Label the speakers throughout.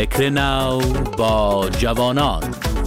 Speaker 1: فکر نو با جوانان.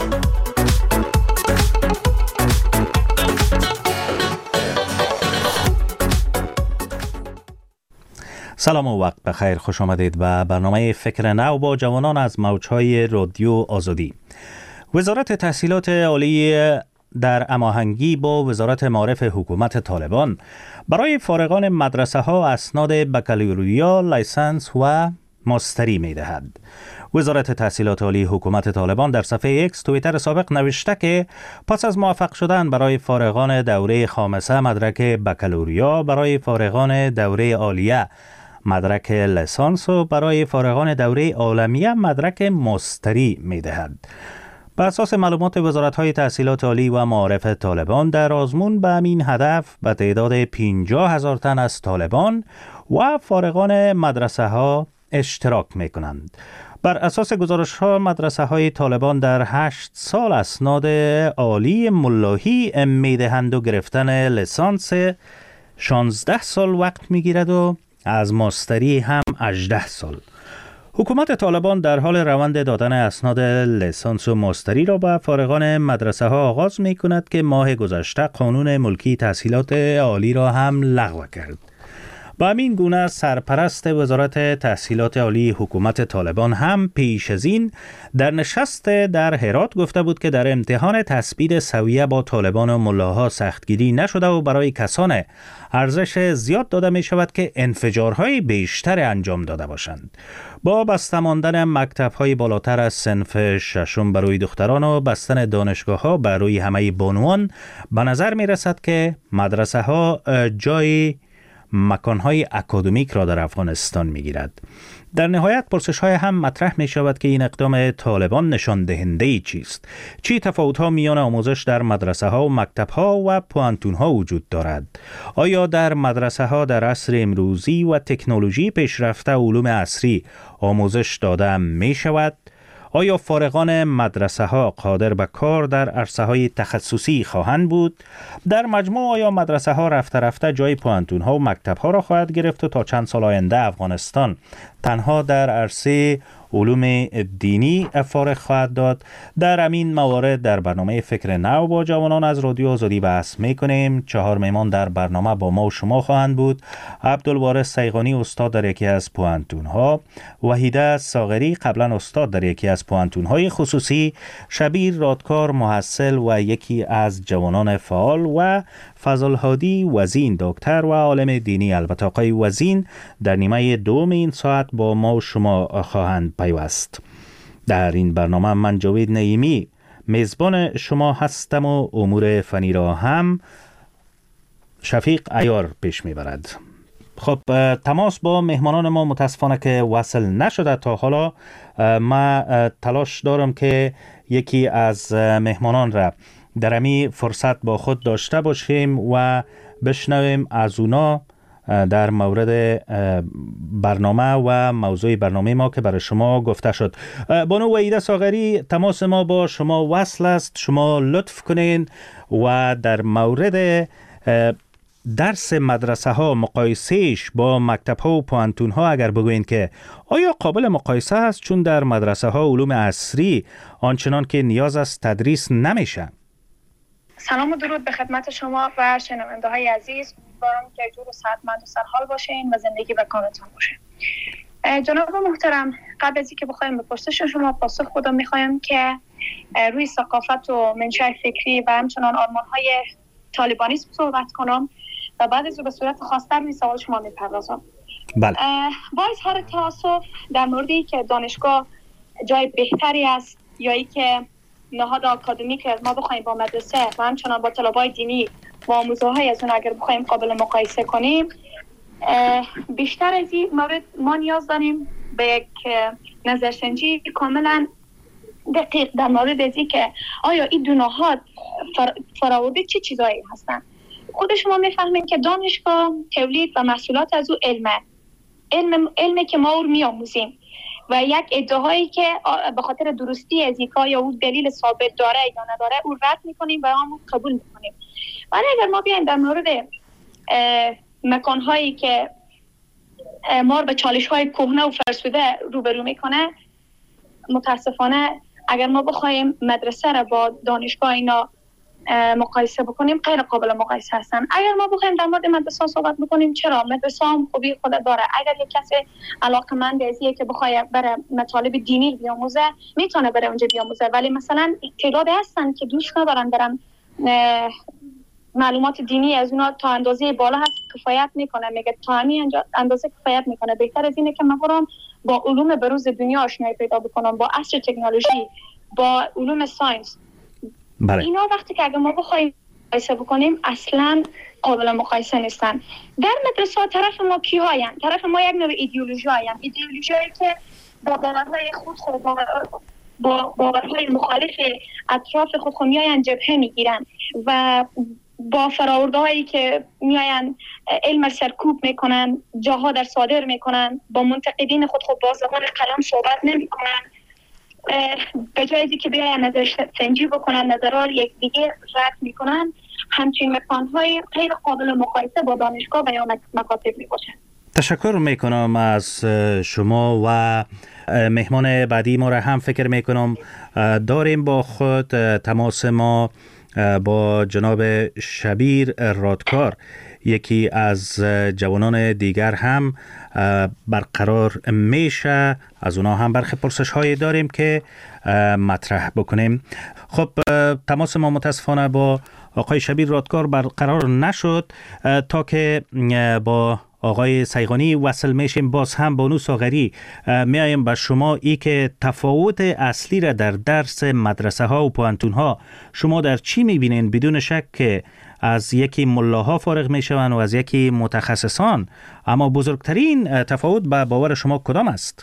Speaker 2: سلام و وقت بخیر، خوش آمدید به برنامه فکر نو با جوانان از موجهای رادیو آزادی. وزارت تحصیلات عالی در هماهنگی با وزارت معارف حکومت طالبان برای فارغان مدرسه ها اسناد بکالوریا، لیسانس و ماستری می دهد. وزارت تحصیلات عالی حکومت طالبان در صفحه ایکس توییتر سابق نوشته که پس از موفق شدن برای فارغان دوره خامسه مدرک بکالوریا، برای فارغان دوره عالیه مدرک لیسانس و برای فارغان دوره عالمیه مدرک ماستری می دهد. بر اساس معلومات وزارت‌های تحصیلات عالی و معارف طالبان در آزمون به همین هدف به تعداد 50,000 تن از طالبان و فارغان مدرسه ها اشتراک می کنند. بر اساس گزارش ها مدرسه های طالبان در 8 سال اسناد عالی ملاحی می دهند و گرفتن لیسانس 16 سال وقت می گیرد و از ماستری هم 18 سال. حکومت طالبان در حال روند دادن اسناد لیسانس و ماستری را به فارغان مدرسه ها آغاز می کند که ماه گذشته قانون ملکی تحصیلات عالی را هم لغو کرد. با همین گونه سرپرست وزارت تحصیلات عالی حکومت طالبان هم پیش از این در نشست در هرات گفته بود که در امتحان تثبیت سویه با طالبان و ملاها سختگیری نشده و برای کسان ارزش زیاد داده می شود که انفجارهای بیشتر انجام داده باشند. با بسته ماندن مکتب‌های بالاتر از صنف ششم برای دختران و بستن دانشگاه‌ها برای همه بانوان به نظر می رسد که مدرسه ها جای مکانهای اکادمیک را در افغانستان می گیرد. در نهایت پرسش های هم مطرح می شود که این اقدام طالبان نشان دهنده چیست؟ چی تفاوت ها میان آموزش در مدرسه ها و مکتب ها و پوانتون ها وجود دارد؟ آیا در مدرسه ها در عصر امروزی و تکنولوژی پیشرفته علوم عصری آموزش داده می شود؟ آیا فارغان مدرسه ها قادر به کار در عرصه های تخصصی خواهند بود؟ در مجموع آیا مدرسه ها رفته رفته جای پوانتون ها و مکتب ها را خواهد گرفت و تا چند سال آینده افغانستان تنها در عرصه علوم دینی فارغ خواهد داد؟ در همین موارد در برنامه فکر نو با جوانان از رادیو آزادی بحث میکنیم. 4 مهمان در برنامه با ما و شما خواهند بود: عبدالوارث سیغانی، استاد در یکی از پوانتون ها; وحیده ساغری، قبلا استاد در یکی از پوانتون های خصوصی; شبیر رادکار، محصل و یکی از جوانان فعال; و فضل هادی وزین، دکتر و عالم دینی. البته آقای وزین در نیمه دوم این ساعت با ما و شما خواهند پیوست. در این برنامه من جاوید نعیمی میزبان شما هستم و امور فنی را هم شفیق عیار پیش میبرد. خب، تماس با مهمانان ما متاسفانه که وصل نشده تا حالا. ما تلاش دارم که یکی از مهمانان را در امی فرصت با خود داشته باشیم و بشنویم از اونا در مورد برنامه و موضوع برنامه ما که برای شما گفته شد. بانو وحیده ساغری، تماس ما با شما وصل است. شما لطف کنین و در مورد درس مدرسه ها مقایسهش با مکتب ها و پوانتون ها اگر بگوین که آیا قابل مقایسه است، چون در مدرسه ها علوم عصری آنچنان که نیاز است تدریس نمیشه.
Speaker 3: سلام و درود به خدمت شما و شنونده های عزیز. امیدوارم که جور و صحتمند و سرحال باشین و زندگی به کامتون باشه. جناب محترم، قبل از اینکه بخوایم به پرسش شما پاسخ بدم، میخوایم که روی ثقافت و منشأ فکری و همچنان آرمان‌های طالبانیسم صحبت کنم و بعد از او به صورت خاص‌تر روی سوال شما میپردازم.
Speaker 2: بله.
Speaker 3: با اظهار تأسف در موردی که دانشگاه جای بهتری است یا ای که نهاد آکادمیک از ما بخوایم با مدرسه و همچنان با طلبای دینی و آموزه‌های از اون اگر بخوایم قابل مقایسه کنیم، بیشتر از این مورد ما نیاز داریم به یک نظرسنجی کاملا دقیق در مورد از این که آیا این دو نهاد فراورده چه چیزایی هستن. خود شما میفهمین که دانشگاه تولید و محصولات از او علمه که ما او میآموزیم و یک ادعایی که به خاطر درستی از یک یا او دلیل ثابت داره یا نداره او رد میکنیم و هم قبول میکنیم. ولی اگر ما بیایم در مورد مکانهایی که ما به چالش‌های کهنه و فرسوده روبرو میکنه، متاسفانه اگر ما بخوایم مدرسه را با دانشگاه اینا مقایسه بکنیم غیر قابل مقایسه هستن. اگر ما بخوایم در مورد مدرسه صحبت بکنیم، چرا مدرسه هم خوبی خود داره. اگر یک کسی علاقمند ازیه که بخواد برای مطالب دینی بیاموزه میتونه بره اونجا بیاموزه، ولی مثلا تعدادی هستن که دوست ندارن برن معلومات دینی از اونا تا اندازه بالا هست کفایت میکنه، میگه تا همین اندازه کفایت میکنه. بهتر از اینه که من برم با علوم بروز دنیا آشنایی پیدا بکنم، با عصر تکنولوژی، با علوم ساینس.
Speaker 2: بله. اینا
Speaker 3: وقتی که اگه ما بخوایم مقایسه بکنیم اصلا قابل مقایسه نیستن. در مدرسه طرف ما کی هاین؟ طرف ما یک نوع ایدئولوژی هاین، ایدئولوژی که با باورهای خود با باورهای مخالف اطراف خود میاین جبهه میگیرن و با فراورده هایی که میاین علم سرکوب میکنن، جاها در صادر میکنن، با منتقدین خود با زبان قلم صحبت نمیکنن، به جایی که بیاین نظر سنجی بکنن، نظرات یک دیگه رد میکنن. همچین مکانهای غیر قابل مقایسه با دانشگاه و یا مکاتب میباشن.
Speaker 2: تشکر میکنم از شما و مهمان بعدی ما را هم فکر میکنم داریم با خود تماس ما با جناب شبیر رادکار، یکی از جوانان دیگر هم برقرار میشه. از اونا هم برخی پرسش هایی داریم که مطرح بکنیم. خب تماس ما متاسفانه با آقای شبیر رادکار برقرار نشد تا که با آقای سیغانی وصل میشیم. باز هم بانو ساغری میایم به شما ای که تفاوت اصلی را در درس مدرسه ها و پوهنتون ها شما در چی میبینین؟ بدون شک که از یکی ملاها فارغ میشون و از یکی متخصصان، اما بزرگترین تفاوت به باور شما کدام است؟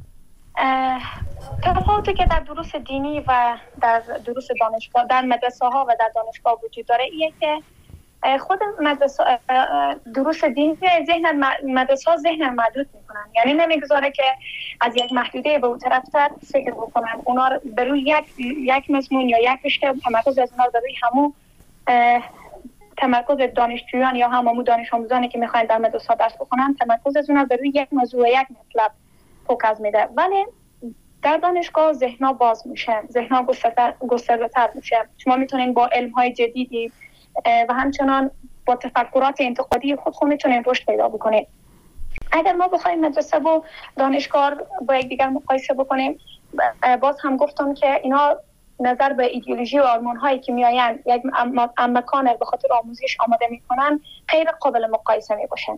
Speaker 3: تفاوتی که در دروس دینی و در دروس دانشگاه، در مدرسه ها و در دانشگاه وجود داره ایه که خود مدرسه دروس دینی مدرسه ها ذهن محدود میکنن، یعنی نمیگذاره که از یک محدوده به اون طرف فکر بکنن. اونا بروی یک مضمون یا یک رشته تمرکز از اونا بروی همون تمرکز دانشجویان یا همون دانش آموزانی که میخواین در مدرسه ها درس بخونن تمرکز از اونا بروی یک موضوع یک مطلب فوکس میده. ولی در دانشگاه ذهن‌ها باز میشه، ذهن‌ها گسترده‌تر میشه. شما میتونین با علم‌های جدیدی و همچنان با تفکرات انتقادی خود میتونین رشد پیدا بکنید. اگر ما بخوایم مدرسه و دانشگاه با یکدیگر مقایسه بکنیم، باز هم گفتم که اینا نظر به ایدئولوژی و آرمان‌هایی که میآیند یک مکان به خاطر آموزش آماده میکنن غیر قابل مقایسه میباشن.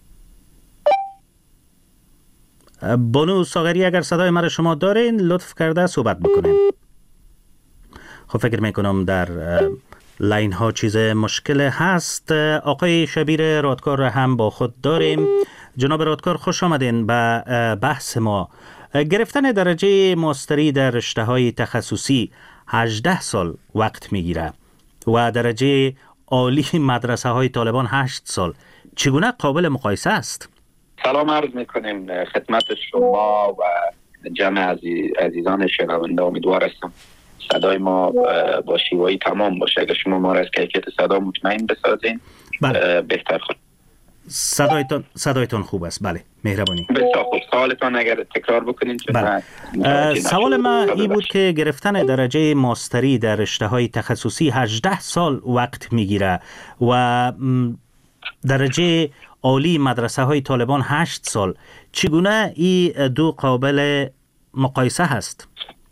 Speaker 2: بانو ساغری اگر صدای مرا شما دارین لطف کرده صحبت بکنین. خب فکر میکنم در لاین ها چیز مشکل هست. آقای شبیر رادکار را هم با خود داریم. جناب رادکار خوش آمدین به بحث ما. گرفتن درجه ماستری در رشته های تخصصی 18 سال وقت میگیره و درجه عالی مدرسه های طالبان 8 سال. چگونه قابل مقایسه است؟
Speaker 4: سلام عرض میکنیم خدمت شما و جمع عزیزان شنونده. امیدوار هستم صدای ما با شیوایی تمام باشه. اگر شما ما را از کیفیت صدا مطمئن بسازین بهتر خود.
Speaker 2: صدایتان خوب است. بله مهربانی.
Speaker 4: بسیار خوب. سوالتان اگر تکرار بکنین.
Speaker 2: سوال ما این بود که گرفتن درجه ماستری در رشته های تخصصی 18 سال وقت میگیره و درجه عالی مدرسه های طالبان 8 سال. چگونه این دو قابل مقایسه هست؟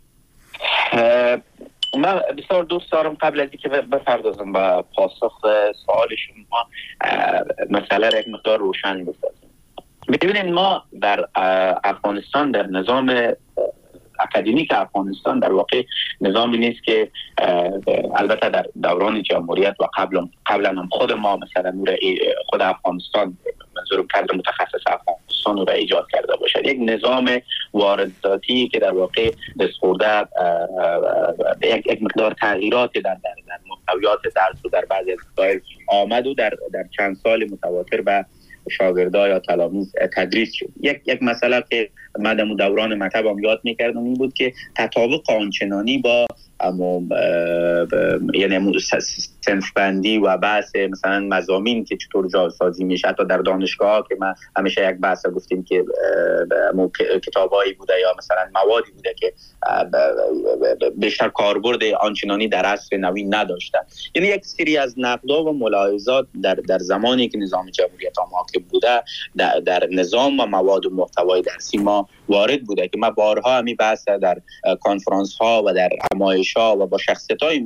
Speaker 4: من بسیار دوست دارم قبل از اینکه بپردازم به پاسخ سوال شما مسئله را یک مقدار روشن بسازیم. ببینید ما در افغانستان در نظام اکادمیک افغانستان در واقع نظامی نیست که البته در دوران جمهوریت و قبلا هم خود ما مثلا خود افغانستان منظورم کادر متخصص افغانستان رو ایجاد کرده باشد. یک نظام وارداتی که در واقع دستخورده یک مقدار تغییرات در محتویات درس و در بعضی از مسائل آمد و در چند سال متواتر به شاگردان یا تلامید تدریس شد. یک مسئله که من در دوران مکتبم یاد میکردم این بود که تطابق آنچنانی با یعنی صنف بندی و بحث مثلا مضامین که چطور جاسازی میشه. حتی در دانشگاه که ما همیشه یک بحث گفتیم که کتابایی بوده یا مثلا موادی بوده که بیشتر کاربرد آنچنانی در عصر نوین نداشته. یعنی یک سری از نقدها و ملاحظات در زمانی که نظام جمهوریت حاکم بوده در نظام و مواد و محتوای درسی ما وارد بوده که ما بارها همین بحث در کنفرانس ها و در نمایش ها و با شخصیت های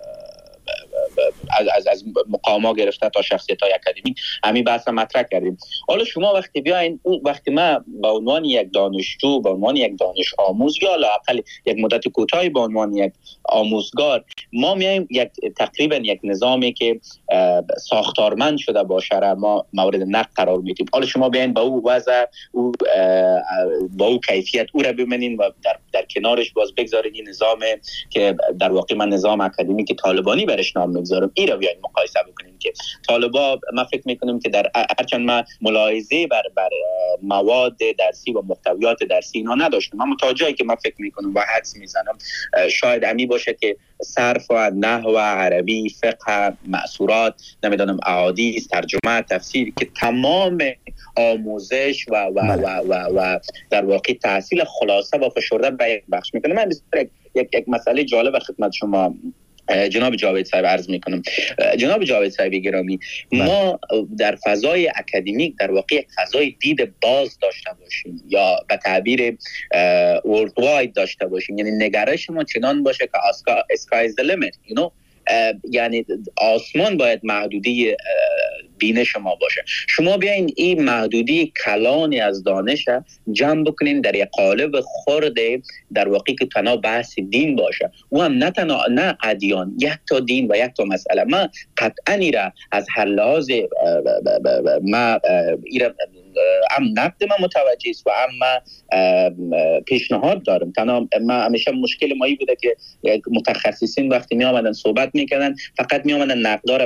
Speaker 4: از مقامات گرفته تا شخصیت های اکادمیک همین بحث مطرح کردیم. حالا شما وقتی بیاین وقتی ما به عنوان یک دانشجو، به عنوان یک دانش آموز یا لااقل یک مدت کوتاهی به عنوان یک آموزگار ما میایم تقریبا یک نظامی که ساختارمند شده باشه را ما مورد نقد قرار میدیم. حالا شما بیاین با او وضع او با او کیفیت او را ببینین و در کنارش باز بگذارید این نظام که در واقع من نظام اکادمیک طالبانی برش نام میگذارم این را بیاین مقایسه بکنیم که طالبا ما فکر میکنم که در هرچند ما ملاحظه بر مواد درسی و محتویات درسی اینا نداشتم، اما تا جایی که من فکر میکنم و حدس میزنم شاید امی باشه که صرف و نحو، عربی، فقه، معصورات، نمیدونم احادیث، ترجمه، تفسیر که تمام آموزش و در واقع تحصیل خلاصه و فشرده به یک بخش میکنه. من یک مسئله جالب خدمت شما جناب جاوید صاحب عرض میکنم. جناب جاوید صاحب گرامی، ما در فضای اکادمیک در واقع یک فضای دید باز داشته باشیم یا به تعبیر ورلد واید داشته باشیم، یعنی نگرش ما چنان باشه که sky is the limit, یعنی آسمان باید محدودی بینش ما باشه. شما بیاین این محدودی کلانی از دانش جمع بکنین در یک قالب خورده در واقع که تنها بحث دین باشه و هم نه ادیان، یک تا دین و یک تا مسئله. ما قطعا ایره از هر لحاظ ما ایره هم نقد ما متوجه است و هم پیشنهاد دارم. تنها ما همیشه مشکل مایی بوده که متخصصین وقتی می آمدن صحبت میکردن فقط می آمدن نقدار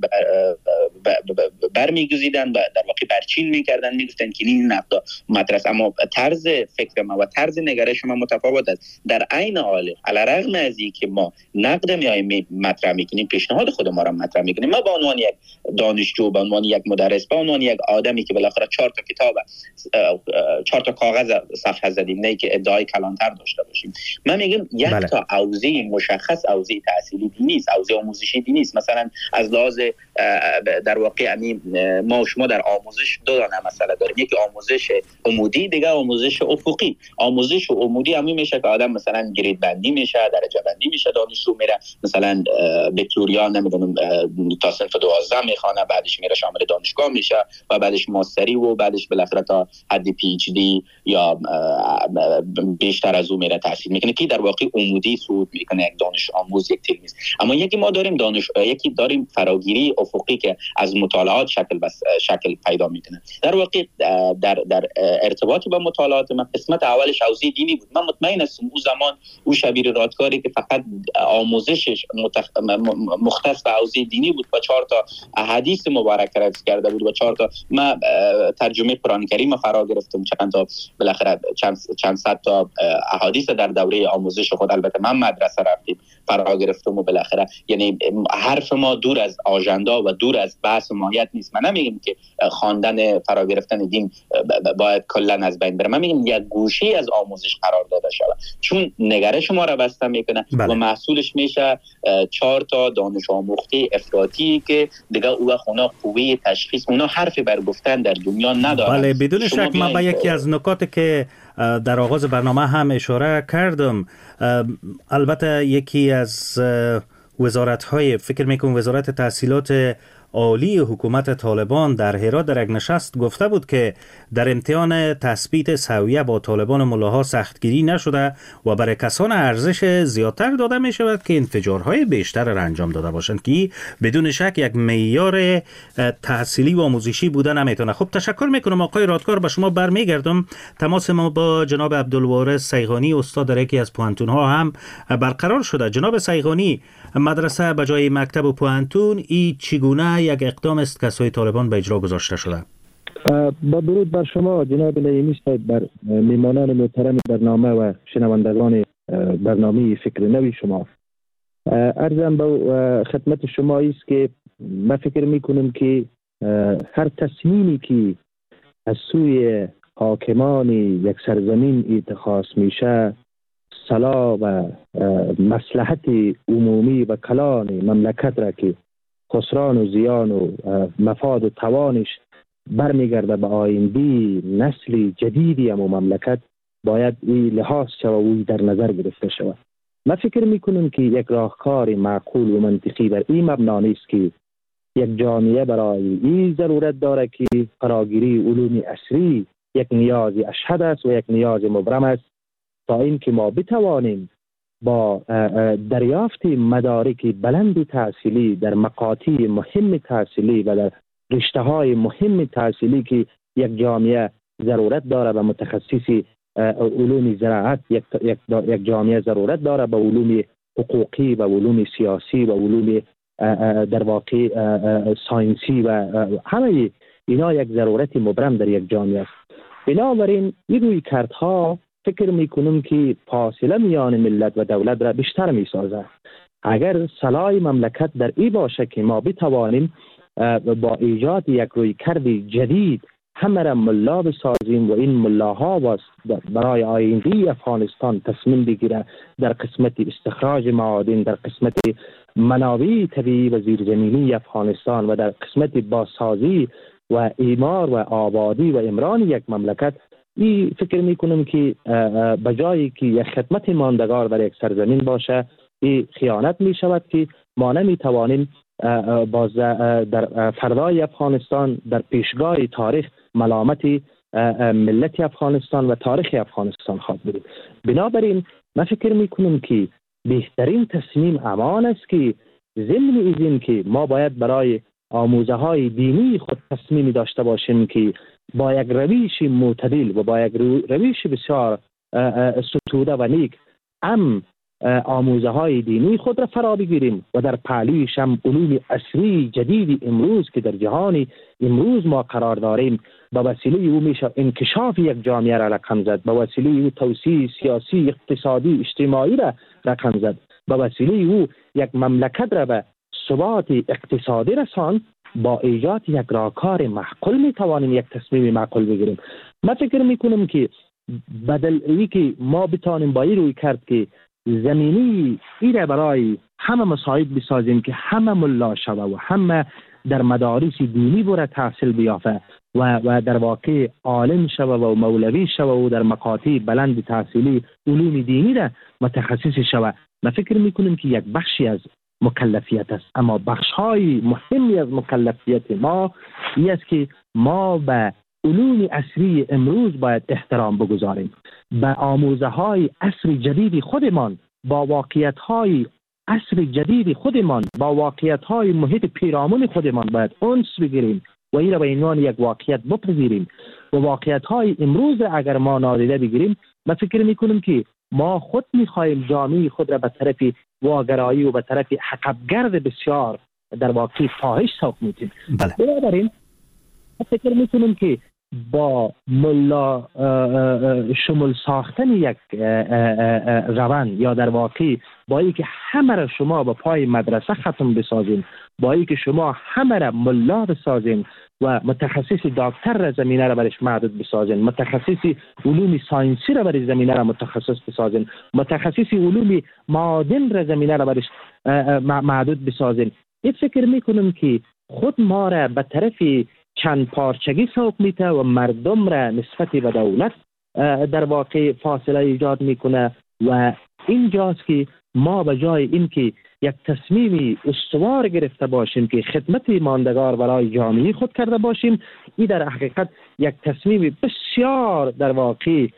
Speaker 4: برمیگزیدن و در واقع برچین میکردن، میگفتن که این نقد مطرح، اما طرز فکر ما و طرز نگرش ما متفاوت است. در عین حال علیرغم از اینکه ما نقد میایم مطرح میکنیم، پیشنهاد خود ما را مطرح میکنیم، ما به عنوان یک دانشجو، به عنوان یک مدرس، به عنوان یک آدمی که بالاخره 4 تا کتاب 4 تا کاغذ صفحه زدیم، نه که ادعای کلانتر داشته باشیم. من میگم یک تا حوزه مشخص، حوزه تحصیلی دینی است، حوزه آموزشی دینی است. مثلا از لحاظ در واقع ما و شما در آموزش دو دانه مسئله داریم، یکی آموزش عمودی، دیگه آموزش افقی. آموزش عمودی همین میشه که آدم مثلا گرید بندی میشه، درجه بندی میشه، دانشجو میره مثلا بکالوریا نمیدونم تا صنف 12 میخونه، بعدش میره شامل دانشگاه میشه و بعدش ماستری و بعدش بالاخره تا حد پی اچ دی یا بیشتر از اون میره تحصیل میکنه که در واقع عمودی صعود میکنه یک دانش آموز، یک تلمیذ. اما یکی ما داریم یکی داریم فراگیری افقی که از مطالعات شکل پیدا میکنه. در واقع در ارتباط با مطالعات من قسمت اولش حوزه دینی بود. من مطمئن هستم اون زمان اون شبیر رادکاری که فقط آموزشش مختص به حوزه دینی بود و 4 تا احادیث مبارک رد کرده بود و 4 تا ما ترجمه قرآن کریم فرا گرفتم، چند تا بالاخره چند صد تا احادیث در دوره آموزش خود، البته من مدرسه رفتیم، فرا گرفتم و بالاخره یعنی حرف ما دور از آژاندا و دور از بحث ماهیت نیست. من نمیگم که خواندن فرا گرفتن دین باید کلا از بین بره، من میگم یک گوشه از آموزش قرار داده شود، چون نگرش ما را بسته میکنه و محصولش میشه 4 تا دانش آموخته افراطی که دیگه اونا قوه تشخیص، اونا حرفی بر گفتن در دنیا ندارن.
Speaker 2: بله، بدون شک من به یکی از نکاتی که در آغاز برنامه هم اشاره کردم، البته یکی از وزارت‌های، فکر میکنم وزارت تحصیلات عالی حکومت طالبان در هرات در یک نشست گفته بود که در امتحان تثبیت سویه با طالبان ملاها سختگیری نشده و برای کسان ارزش زیادتر داده می شود که انفجارهای بیشتر را انجام داده باشند که بدون شک یک معیار تحصیلی و آموزشی بودن نمیتونه. خب تشکر میکنم آقای رادکار، به شما برمیگردم. تماس ما با جناب عبدالوارث صیغانی استاد در یکی از پوهنتون‌ها هم برقرار شده. جناب صیغانی، مدرسه به جای مکتب و پوهنتون ای چگونه یک اقدام است که سوی طالبان به اجرا گذاشته شده؟
Speaker 5: با درود بر شما جناب نعیمی صاحب، بر میهمانان محترم برنامه و شنوندگان برنامه فکر نوی شما. عرضم به خدمت شما است که من فکر میکنم که هر تصمیمی که از سوی حاکمان یک سرزمین اتخاذ میشه صلاح و مصلحت عمومی و کلان مملکت را که خسران و زیان و مفاد و توانش برمیگرده به آینده نسل جدیدی اما مملکت باید این لحاظ شود و در نظر گرفته شود. من فکر میکنم که یک راهکار معقول و منطقی بر این مبنا نیست که یک جامعه برای این ضرورت داره که فراگیری علوم عصری یک نیاز اشهد است و یک نیاز مبرم است تا اینکه ما بتوانیم با دریافت مدارک بلند تحصیلی در مقاطع مهم تحصیلی و در رشته‌های مهم تحصیلی که یک جامعه ضرورت داره به متخصصی علوم زراعت، یک جامعه ضرورت داره به علوم حقوقی و علوم سیاسی و علوم در واقع ساینسی و همه اینا یک ضرورت مبرم در یک جامعه است. بنابراین این روی کردها فکر میکنم که فاصله میان ملت و دولت را بیشتر میسازد. اگر صلاح مملکت در این باشه که ما بتوانیم با ایجاد یک روی کرد جدید همه را ملا بسازیم و این ملاها برای آینده افغانستان تصمیم بگیره در قسمت استخراج معادن، در قسمت منابع طبیعی و زیرزمینی افغانستان و در قسمت بازسازی و اعمار و آبادی و عمران یک مملکت، این فکر میکنم که بجایی که یک خدمت ماندگار در یک سرزمین باشه این خیانت می شود که ما نمی توانیم باز در فردای افغانستان در پیشگاه تاریخ ملامت ملت افغانستان و تاریخ افغانستان خواد بریم. بنابراین من فکر میکنم که بهترین تصمیم امان است که ضمن از این که ما باید برای آموزه های دینی خود تصمیمی داشته باشیم که با یک روش معتدل و با یک روش بسیار ستوده و نیک آموزه های دینی خود را فرا بگیریم و در پهلویش هم علوم عصری جدید امروز که در جهان امروز ما قرار داریم با وسیله او میشه انکشاف یک جامعه را رقم زد، با وسیله او توسعه سیاسی اقتصادی اجتماعی را رقم زد، با وسیله او یک مملکت را به ثبات اقتصادی رساند. با ایجاد یک راهکار معقول میتوانیم یک تصمیم معقول بگیریم. من فکر میکنم که بدل ای که ما بتوانیم با این روی کرد که زمینی ایره برای همه مصائب بسازیم که همه ملا شوه و همه در مدارس دینی بره تحصیل بیافه و در واقع عالم شوه و مولوی شوه و در مقاطع بلند تحصیلی علوم دینی را متخصص شوه. من فکر میکنم که یک بخشی از مکلفیت است، اما بخش‌های مهمی از مکلفیت ما این است که ما به علوم عصری امروز باید احترام بگذاریم، به آموزه‌های عصر جدید خودمان، با واقعیت‌های عصر جدید خودمان، با واقعیت‌های محیط پیرامون خودمان باید انس بگیریم و این را به عنوان یک واقعیت بپذیریم و واقعیت‌های امروز اگر ما نادیده بگیریم، من فکر می‌کنم که ما خود می‌خواهیم جامعه خود را به طرف واگرایی و به طرف عقبگرد بسیار در واقع فاحش سوق می‌دیم. بنابراین فکر می‌کنم که با ملا شمول ساختن یک روند یا در واقع با اینکه همه را شما به پای مدرسه ختم بسازین، با اینکه شما همه را ملا بسازین و متخصص دکتر را زمینه را برش محدود بسازین، متخصص علوم ساینسی را برش زمینه را متخصص بسازین، متخصص علوم معادن را زمینه را برش محدود بسازین، این فکر میکنم که خود ما را به طرف چند پارچگی سوق میته و مردم را نسبت به دولت در واقع فاصله ایجاد میکنه و اینجاست که ما به جای اینکه یک تصمیم استوار گرفته باشیم که خدمت ماندگار برای جامعه خود کرده باشیم، این در حقیقت یک تصمیم بسیار در واقع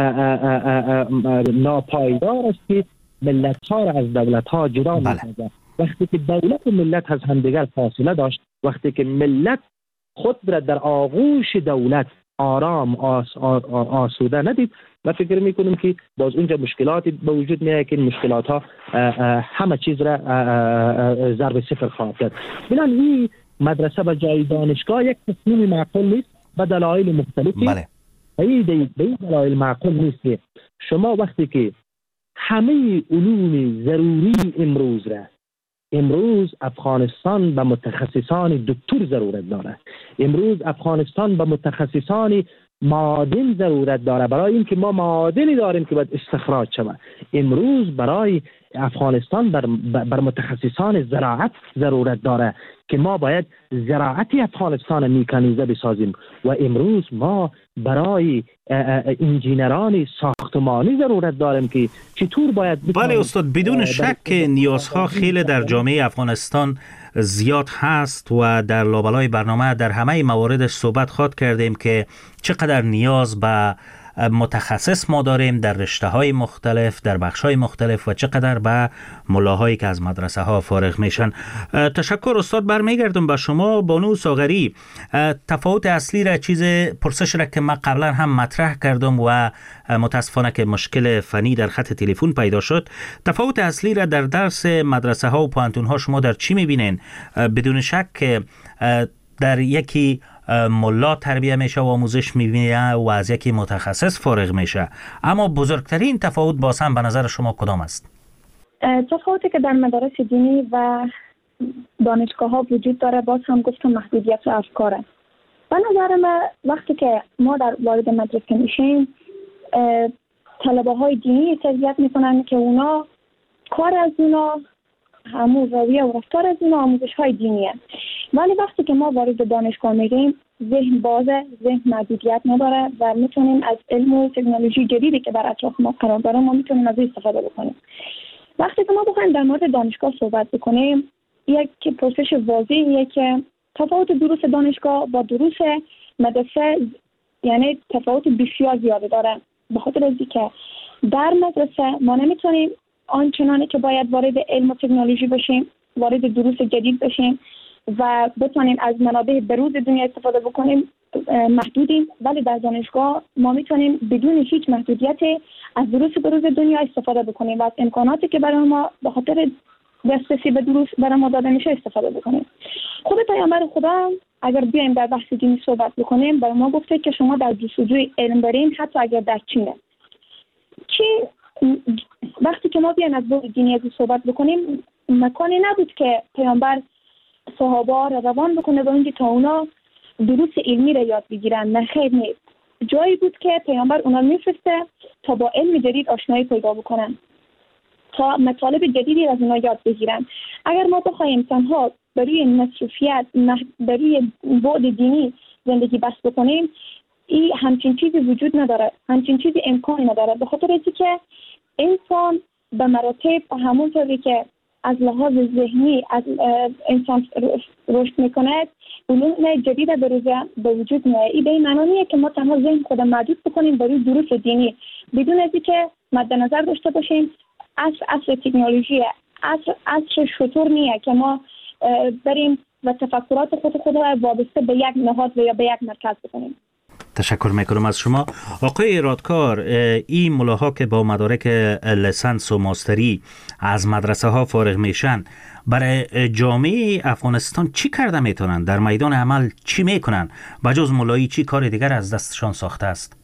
Speaker 5: ناپایدار است که ملت ها را از دولت ها جدا می‌سازد. وقتی که دولت و ملت از همدیگر فاصله داشت، وقتی که ملت خود را در آغوش دولت آرام آسوده ندید، و فکر میکنم که باز اونجا مشکلاتی به وجود میاد که مشکلات ها همه چیز را ضرب صفر خواهد کرد. بنابراین این مدرسه و جای دانشگاه یک تصمیم معقول نیست به دلایل مختلفی. به این دلایل معقول نیست که شما وقتی که همه علوم ضروری امروز افغانستان به متخصصان دکتر ضرورت داره. امروز افغانستان به متخصصان معادن ضرورت داره، برای اینکه ما معادنی داریم که باید استخراج شود. امروز برای افغانستان بر متخصصان زراعت ضرورت داره که ما باید زراعتی افغانستان میکانیزه بسازیم و امروز ما برای انجینران ساختمانی ضرورت داریم که چطور باید
Speaker 2: بله استاد، بدون شک نیازها خیلی در جامعه افغانستان زیاد هست و در لابلای برنامه در همه موارد صحبت خواهد کردیم که چقدر نیاز به متخصص ما داریم در رشته های مختلف، در بخش های مختلف و چقدر به ملاهایی که از مدرسه ها فارغ میشن. تشکر استاد. برمیگردم به شما بانو ساغری. تفاوت اصلی را پرسش را که من قبلا هم مطرح کردم و متاسفانه که مشکل فنی در خط تلفن پیدا شد، تفاوت اصلی را در درس مدرسه ها و پانتون ها شما در چی میبینین؟ بدون شک که در یکی ملا تربیه میشه و آموزش میبینه و از یکی متخصص فارغ میشه، اما بزرگترین تفاوت باز هم به نظر شما کدام است؟
Speaker 3: تفاوتی که در مدارس دینی و دانشگاه ها وجود داره باز هم گفتم محدودیت افکاره. به نظر من وقتی که ما در وارد مدرسه میشیم طلبه های دینی تربیت میکنن که اونا کار از اونا همون رویه و رفتار از اونا آموزش های دینیه، ولی وقتی که ما وارد دانشگاه میگیم ذهن بازه، ذهن محدودیت نداره و میتونیم از علم و تکنولوژی جدیدی که در اطراف ما قرار داره ما میتونیم از استفاده بکنیم. وقتی که ما بخوایم در مورد دانشگاه صحبت بکنیم، یک پرسش واضحیه که تفاوت دروس دانشگاه با دروس مدرسه یعنی تفاوت بسیار زیاده داره، به خاطر اینکه در مدرسه ما نمیتونیم آنچنانی که باید وارد علم و تکنولوژی بشیم، وارد دروس جدید بشیم و بتونیم از منابع بروز دنیا استفاده بکنیم، محدودیم. ولی در دانشگاه ما میتونیم بدون هیچ محدودیتی از دروس بروز دنیا استفاده بکنیم و از امکاناتی که برای ما به خاطر دسترسی به دروس برای ما داده میشه استفاده بکنیم. خود پیامبر خدا اگر بیایم در بحث دینی صحبت بکنیم برای ما گفته که شما در جستجوی علم برین، حتی اگر در چینه. وقتی که ما بیایم از بعد دینی از صحبت بکنیم، مکانی نبود که پیامبر صحابه را روان بکنه و اینکه تا اونا دروس علمی را یاد بگیرن. نه خیر، نیست. جایی بود که پیامبر اونا میفرسته تا با علم جدید آشنایی پیدا بکنن، تا مطالب جدیدی از اونا یاد بگیرن. اگر ما بخوایم تنها برای مصروفیت برای بعد دینی زندگی بس بکنیم، این همچین چیزی وجود نداره، همچین چیزی امکانی نداره، به خاطر اینکه انسان به مراتب همونطوری که از لحاظ ذهنی از انسان رشد میکنه، علوم جدید به وجود میاد. این به این معنی نیست که ما تنها ذهن خود محدود بکنیم برای دروس دینی بدون از اینکه مد نظر داشته باشیم عصر تکنولوژی، عصر شطور نیه که ما بریم و تفکرات خود را وابسته به یک نهاد و یا به یک مرکز بکنیم.
Speaker 2: تشکر میکنم از شما. آقای ایرادکار، این ملاها که با مدارک لیسانس و ماستری از مدرسه ها فارغ میشن برای جامعه افغانستان چی کرده میتونن؟ در میدان عمل چی میکنن؟ بجز ملایی چی کار دیگر از دستشان ساخته است؟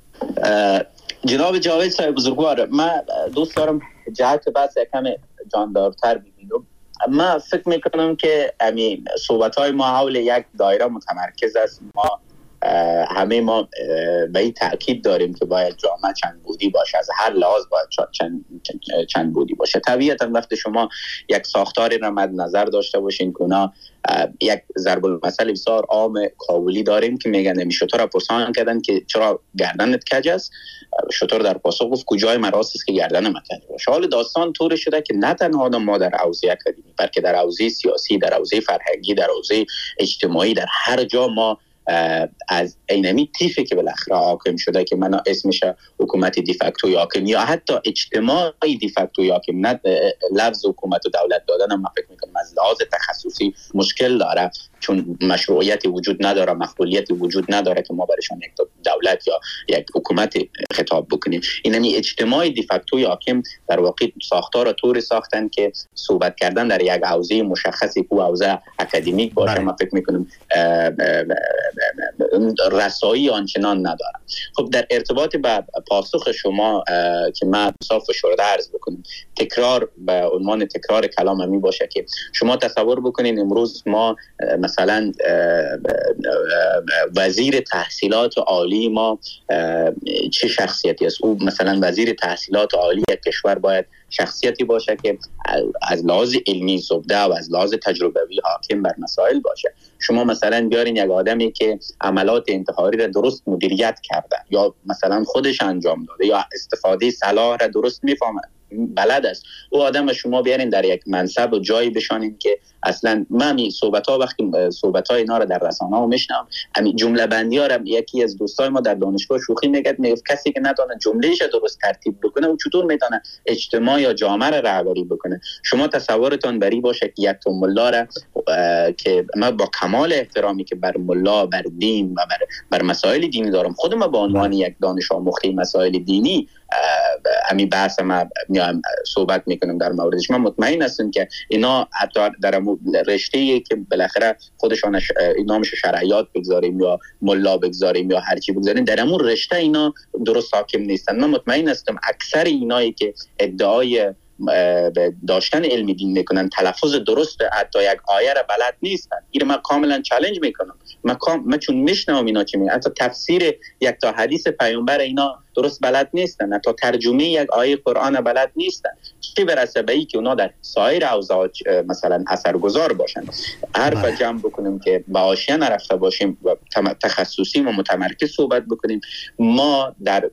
Speaker 4: جناب جاوید صاحب بزرگوار، من دوست دارم جهت بحث کم جاندارتر ببینم. من فکر میکنم که صحبت‌های ما حول یک دایره متمرکز است. همه ما به این تأکید داریم که باید جامعه چند بودی باشه، از هر لحاظ باید چند بودی باشه. طبیعتا وقتی شما یک ساختاری را مد نظر داشته باشین که اونا یک ضرب المثل بسیار عام کابلی داریم که میگن شطور را پرسان کردن که چرا گردنت کج است، شطور در پاسخ گفت کجای مراست است که گردن من کج باشه. حال داستان طور شده که نه تنها ما در حوزه اکادمی بلکه در حوزه سیاسی، در حوزه فرهنگی، در حوزه اجتماعی، در هر جا ما از اینمی تیفی که بالاخره حاکم شده که من اسمش حکومت دیفکتوی حاکم یا حتی اجتماعی دیفکتوی حاکم، نه لفظ حکومت و دولت دادن من فکر میکنم از لحاظ تخصصی مشکل داره، چون مشروعیتی وجود نداره، مقبولیتی وجود نداره که ما برایشان یک دولت یا یک حکومت خطاب بکنیم. اینمی اجتماعی دیفکتوی حاکم در واقع ساختار طوری ساختن که صحبت کردن در یک حوزه مشخصی که حوزه اکادمیک باشه من فکر میکنم رسایی آنچنان ندارم. خب در ارتباط به پاسخ شما که من صاف شده عرض بکنم، تکرار به عنوان تکرار کلام می باشه که شما تصور بکنید امروز ما مثلا وزیر تحصیلات عالی ما چه شخصیتی است؟ او مثلا وزیر تحصیلات عالی کشور باید شخصیتی باشه که از لحاظ علمی زبده و از لحاظ تجربوی حاکم بر مسائل باشه. شما مثلا بیارین یک آدمی که عملات انتحاری را درست مدیریت کرده یا مثلا خودش انجام داده یا استفاده سلاح را درست میفهمه، بلد است، او آدم شما بیارین در یک منصب و جایی بشانین که اصلا من صحبت‌ها وقتی صحبت‌های اینا رو در رسانه‌ها میشنم، همین جمله بندی‌ها رو یکی از دوستای ما در دانشگاه شوخی میگه کسی که نتونه جمله‌اش درست ترتیب بکنه او چطور میتونه اجتماع یا جامعه رو رهبری بکنه؟ شما تصورتون بری باشه که یک تو ملا را که ما با کمال احترامی که بر ملا، بر دین و بر مسائل دینی دارم، خودم به عنوان یک دانش آموخته مسائل دینی امی بحث ما صحبت میکنم در موردش، من مطمئن هستم که اینا حتی در رشته‌ای که بالاخره خودشان نامش شرعیات بگذاریم یا ملا بگذاریم یا هر چی بگذاریم، در همون رشته اینا درست حاکم نیستن. من مطمئن هستم اکثر اینایی که ادعای داشتن علم دین میکنن تلفظ درست حتی یک آیه را بلد نیستن. این من کاملا چالش میکنم. من چون میشنوم اینا چی میگن، حتی تفسیر یک تا حدیث پیامبر اینا درست بلد نیستن، حتی ترجمه یک آیه قرآن بلد نیستن، چه برسه به این که اونا در سایر اوضاع مثلا اثرگذار باشن. حرف جمع بکنیم که به حاشیه نرفته باشیم و تخصصی و متمرکز صحبت بکنیم. ما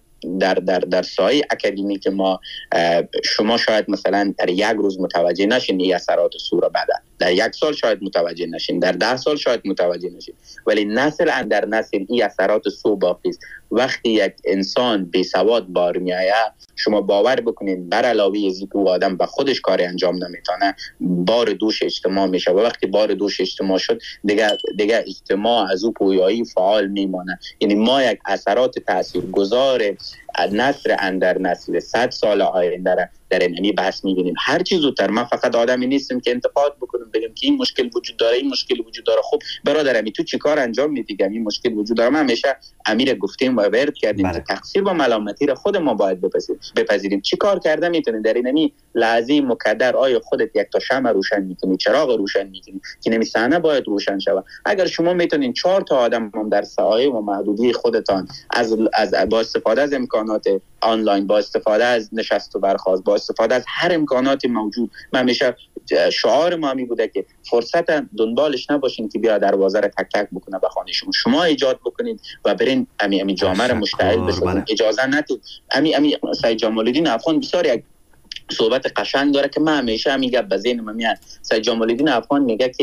Speaker 4: در سایه اکادمیک ما شما شاید مثلا در یک روز متوجه نشین این اثرات سوره بده، در یک سال شاید متوجه نشین، در 10 سال شاید متوجه نشین، ولی نسل اندر نسل این اثرات سو باقی است. وقتی یک انسان بی سواد بار میآید، شما باور بکنید بر علاوه از اینکه او آدم به خودش کاری انجام نمیتونه، بار دوش اجتماع میشه و وقتی بار دوش اجتماع شد دیگه اجتماع از او پویایی فعال میمانه. یعنی ما یک اثرات تاثیرگذار نسل اندر نسل 100 سال آینده در این بحث می‌بینیم. هر چیز زودتر. من فقط آدمی نیستم که انتقاد بکنم بگم که این مشکل وجود داره، این مشکل وجود داره. خب برادرمی تو چی کار انجام میدی که این مشکل وجود داره؟ من همیشه امیر گفتیم و ورد کردیم که تقصیر و ملامتی را خود ما باید بپذیریم. چی کار کرده میتونی در این لحظه مقدر؟ آیا خودت یک تا شمع روشن میکنی، چراغ روشن میکنی که نمی صحنه باید روشن شود؟ اگر شما میتونین 4 تا آدم هم در سایه و محدودی خودتان از با استفاده از امکانات آنلاین، با استفاده از نشست و برخاست، با استفاده از هر امکانات موجود، من همیشه شعار ما می بوده که فرصت دنبالش نباشین که بیا دروازه را تک تک بکنه به خانه شما ایجاد بکنید و برین امی جامعه را مشتعل بسازید. اجازه ندید. امی سید جمال الدین افغان بسیار یک صحبت قشنگ داره که من همیشه میگم به ذهنم میاد. سید جمال الدین افغان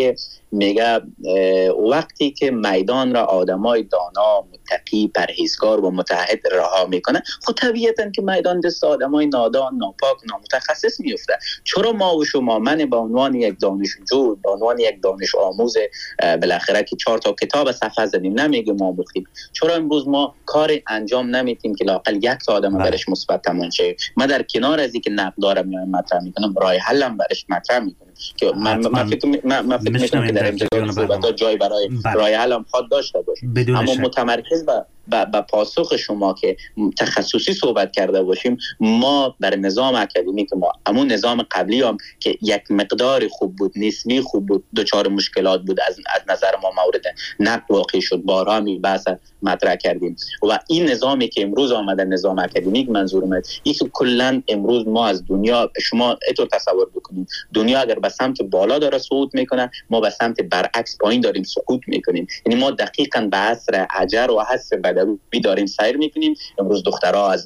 Speaker 4: میگه وقتی که میدان را آدمای دانا، متقی، پرهیزگار و متعهد رها میکنه، خب طبیعتا که میدان دست آدمای نادان، ناپاک، نامتخصص میفته. چرا ما و شما، من به عنوان یک دانشجو، به عنوان یک دانش آموز بالاخره که 4 تا کتاب صفحه زدیم، نمیگه ما مخیم، چرا امروز ما کار انجام نمیدیم که لااقل یک تا آدم برش مثبت تمام شه؟ ما در کنار از اینکه نقد دارم میایم مطرح میکنم، راه حلم برش مطرح میکنم که من فکر میکنم که در امتداد صحبت‌ها جای برای راه حل هم خواهد داشته باشه. اما متمرکز با پاسخ شما که تخصصی صحبت کرده باشیم، ما بر نظام اکادمیک ما، همون نظام قبلی هم که یک مقدار خوب بود، نسبی خوب بود، دچار مشکلات بود، از نظر ما مورد نقد واقع شد، بارها می بحث مطرح کردیم. و این نظامی که امروز آمده، نظام اکادمیک منظورم این که کلا امروز ما از دنیا، شما اینطور تصور بکنید دنیا اگر به سمت بالا داره صعود میکنه، ما به سمت برعکس پایین داریم سقوط میکنیم. یعنی ما دقیقاً به عصر عجر و عصر بدوی داریم سیر میکنیم. امروز دخترها از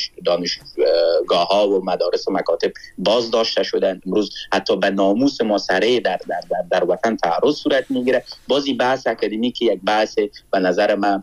Speaker 4: دانشگاه‌ها و مدارس و مکاتب باز داشته شدن. امروز حتی به ناموس ما سره در وطن تعرض صورت میگیره. بازی بحث اکادمیک یک بحث به نظر من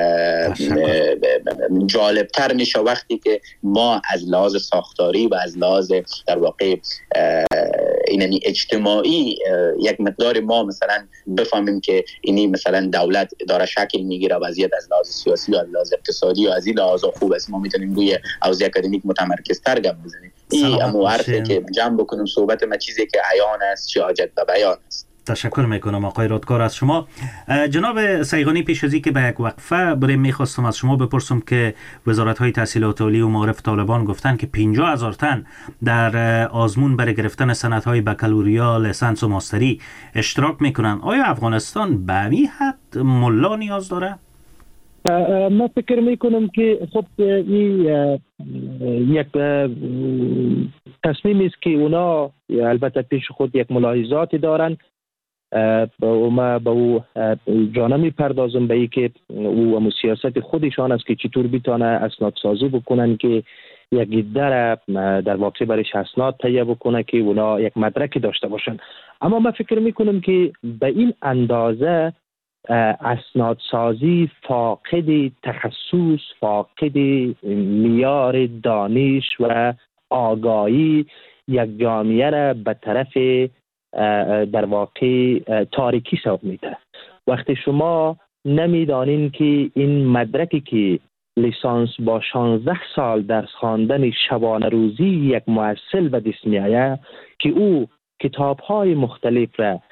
Speaker 4: جالبتر میشه وقتی که ما از لحاظ ساختاری و از لحاظ در واقع اینمی اجتماعی یک مقدار ما مثلا بفهمیم که اینی مثلا دولت داره شکل میگیره، وضعیت از لحاظ سیاسی و از لحاظ اقتصادی و از این لحاظ خوب است، ما میتونیم روی حوزه اکادمیک متمرکزتر گپ بزنیم. این امو حرفی که جمع بکنم صحبت ما چیزی که عیان است چه حاجت به بیان است.
Speaker 2: تشکر میکنم آقای رادکار از شما. جناب سیغانی، پیش از اینکه به یک وقفه بریم میخواستم از شما بپرسم که وزارت‌های تحصیلات عالی و معارف طالبان گفتن که 50,000 تن در آزمون برای گرفتن سندهای بکالوریا، لیسانس و ماستری اشتراک میکنن. آیا افغانستان به این حد ملا نیاز داره؟
Speaker 5: من فکر میکنم که خب این یک تصمیمی است که اونا البته پیش خود یک ملاحظاتی دارن و ما به او جانه میپردازم به ای که او سیاست خودشان است که چطور بیتانه اسنادسازی بکنن که یک ایده در واقع برایش اسناد تهیه بکنه که اونا یک مدرکی داشته باشن. اما من فکر میکنم که به این اندازه اسنادسازی فاقد تخصص، فاقد معیار دانش و آگاهی یک جامعه را به طرف در واقع تاریکی سوق میده. وقتی شما نمیدانین که این مدرکی که لیسانس با 16 سال درس خواندن شبانه روزی یک مؤثل به دست میآید که او کتاب‌های مختلف را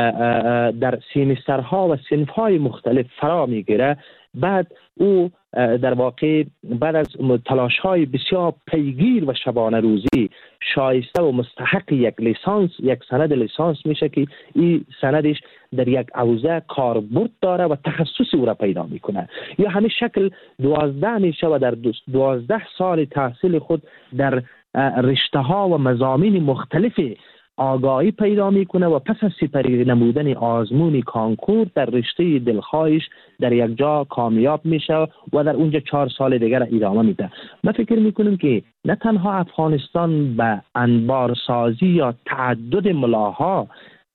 Speaker 5: در سیمسترها و صنف‌های مختلف فرا میگیره، بعد او در واقع بعد از تلاش‌های بسیار پیگیر و شبانه روزی شایسته و مستحق یک لیسانس، یک سند لیسانس میشه که این سندش در یک حوزه کاربرد داره و تخصص او را پیدا میکنه. یا همین شکل 12 میشه و در 12 سال تحصیل خود در رشته‌ها و مضامین مختلف آگاهی پیدا میکنه و پس از سپری نمودن آزمون کانکور در رشته دلخواهش در یک جا کامیاب میشه و در اونجا 4 سال دیگر ادامه میده. من فکر میکنم که نه تنها افغانستان به انبارسازی یا تعدد ملاها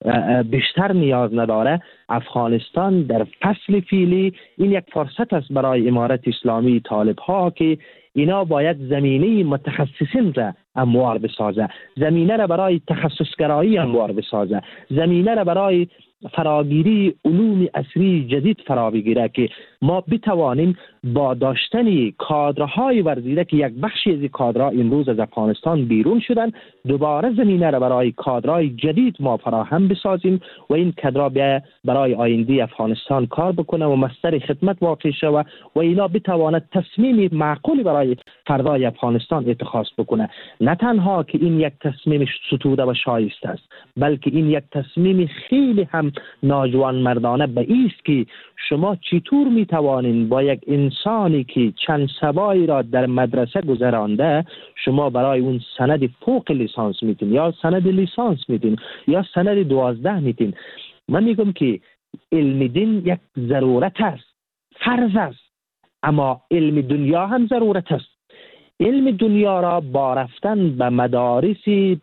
Speaker 5: بیشتر نیاز نداره، افغانستان در فصل فعلی این یک فرصت است برای امارت اسلامی طالب ها که اینا باید زمینه متخصصین را اموار بسازه، زمینه را برای تخصصگرایی اموار بسازه، زمینه را برای فراگیری علوم عصری جدید فرا بگیره که ما بتوانیم با داشتن کادرهای ورزیده که یک بخشی از کادرها امروز از افغانستان بیرون شدن، دوباره زمینه را برای کادرهای جدید ما فراهم بسازیم و این کادرها برای آینده افغانستان کار بکنه و مصدر خدمت واقع شود و اینا بتواند تصمیم معقولی برای فردای افغانستان اتخاذ بکنه. نه تنها که این یک تصمیم ستوده و شایسته است، بلکه این یک تصمیم خیلی هم ناجوان مردانه به ایست که شما چطور میتوانین با یک انسانی که چند سبایی را در مدرسه گذرانده شما برای اون سند فوق لیسانس میتین یا سند لیسانس میتین یا سند 12 میتین. من میگم که علم دین یک ضرورت است، فرض است، اما علم دنیا هم ضرورت است. علم دنیا را با رفتن به مدارسی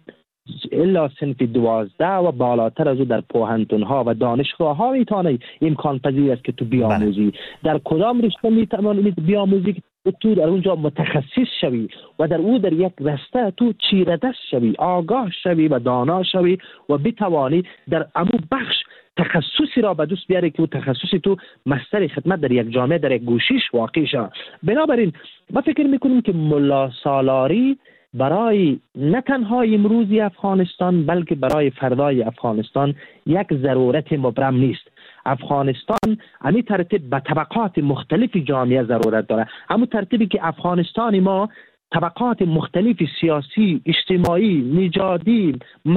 Speaker 5: الا صنف 12 و بالاتر از او در پوهنتون‌ها و دانشگاه‌ها میتونه امکان پذیر است که تو بیاموزی. در کدام رشته میتوانی بیاموزی که تو در اونجا متخصص شوی و در او در یک رشته تو چیره دست شوی، آگاه شوی و دانا شوی و بتوانی در امو بخش تخصصی را به دست بیاری که تخصصی تو مصدر خدمت در یک جامعه در یک گوشش واقع شد. بنابراین ما فکر میکنیم که ملا سالاری برای نه تنها امروزی افغانستان بلکه برای فردای افغانستان یک ضرورت مبرم نیست. افغانستان همین ترتیب به طبقات مختلف جامعه ضرورت داره. همون ترتیبی که افغانستان ما طبقات مختلف سیاسی، اجتماعی، نژادی،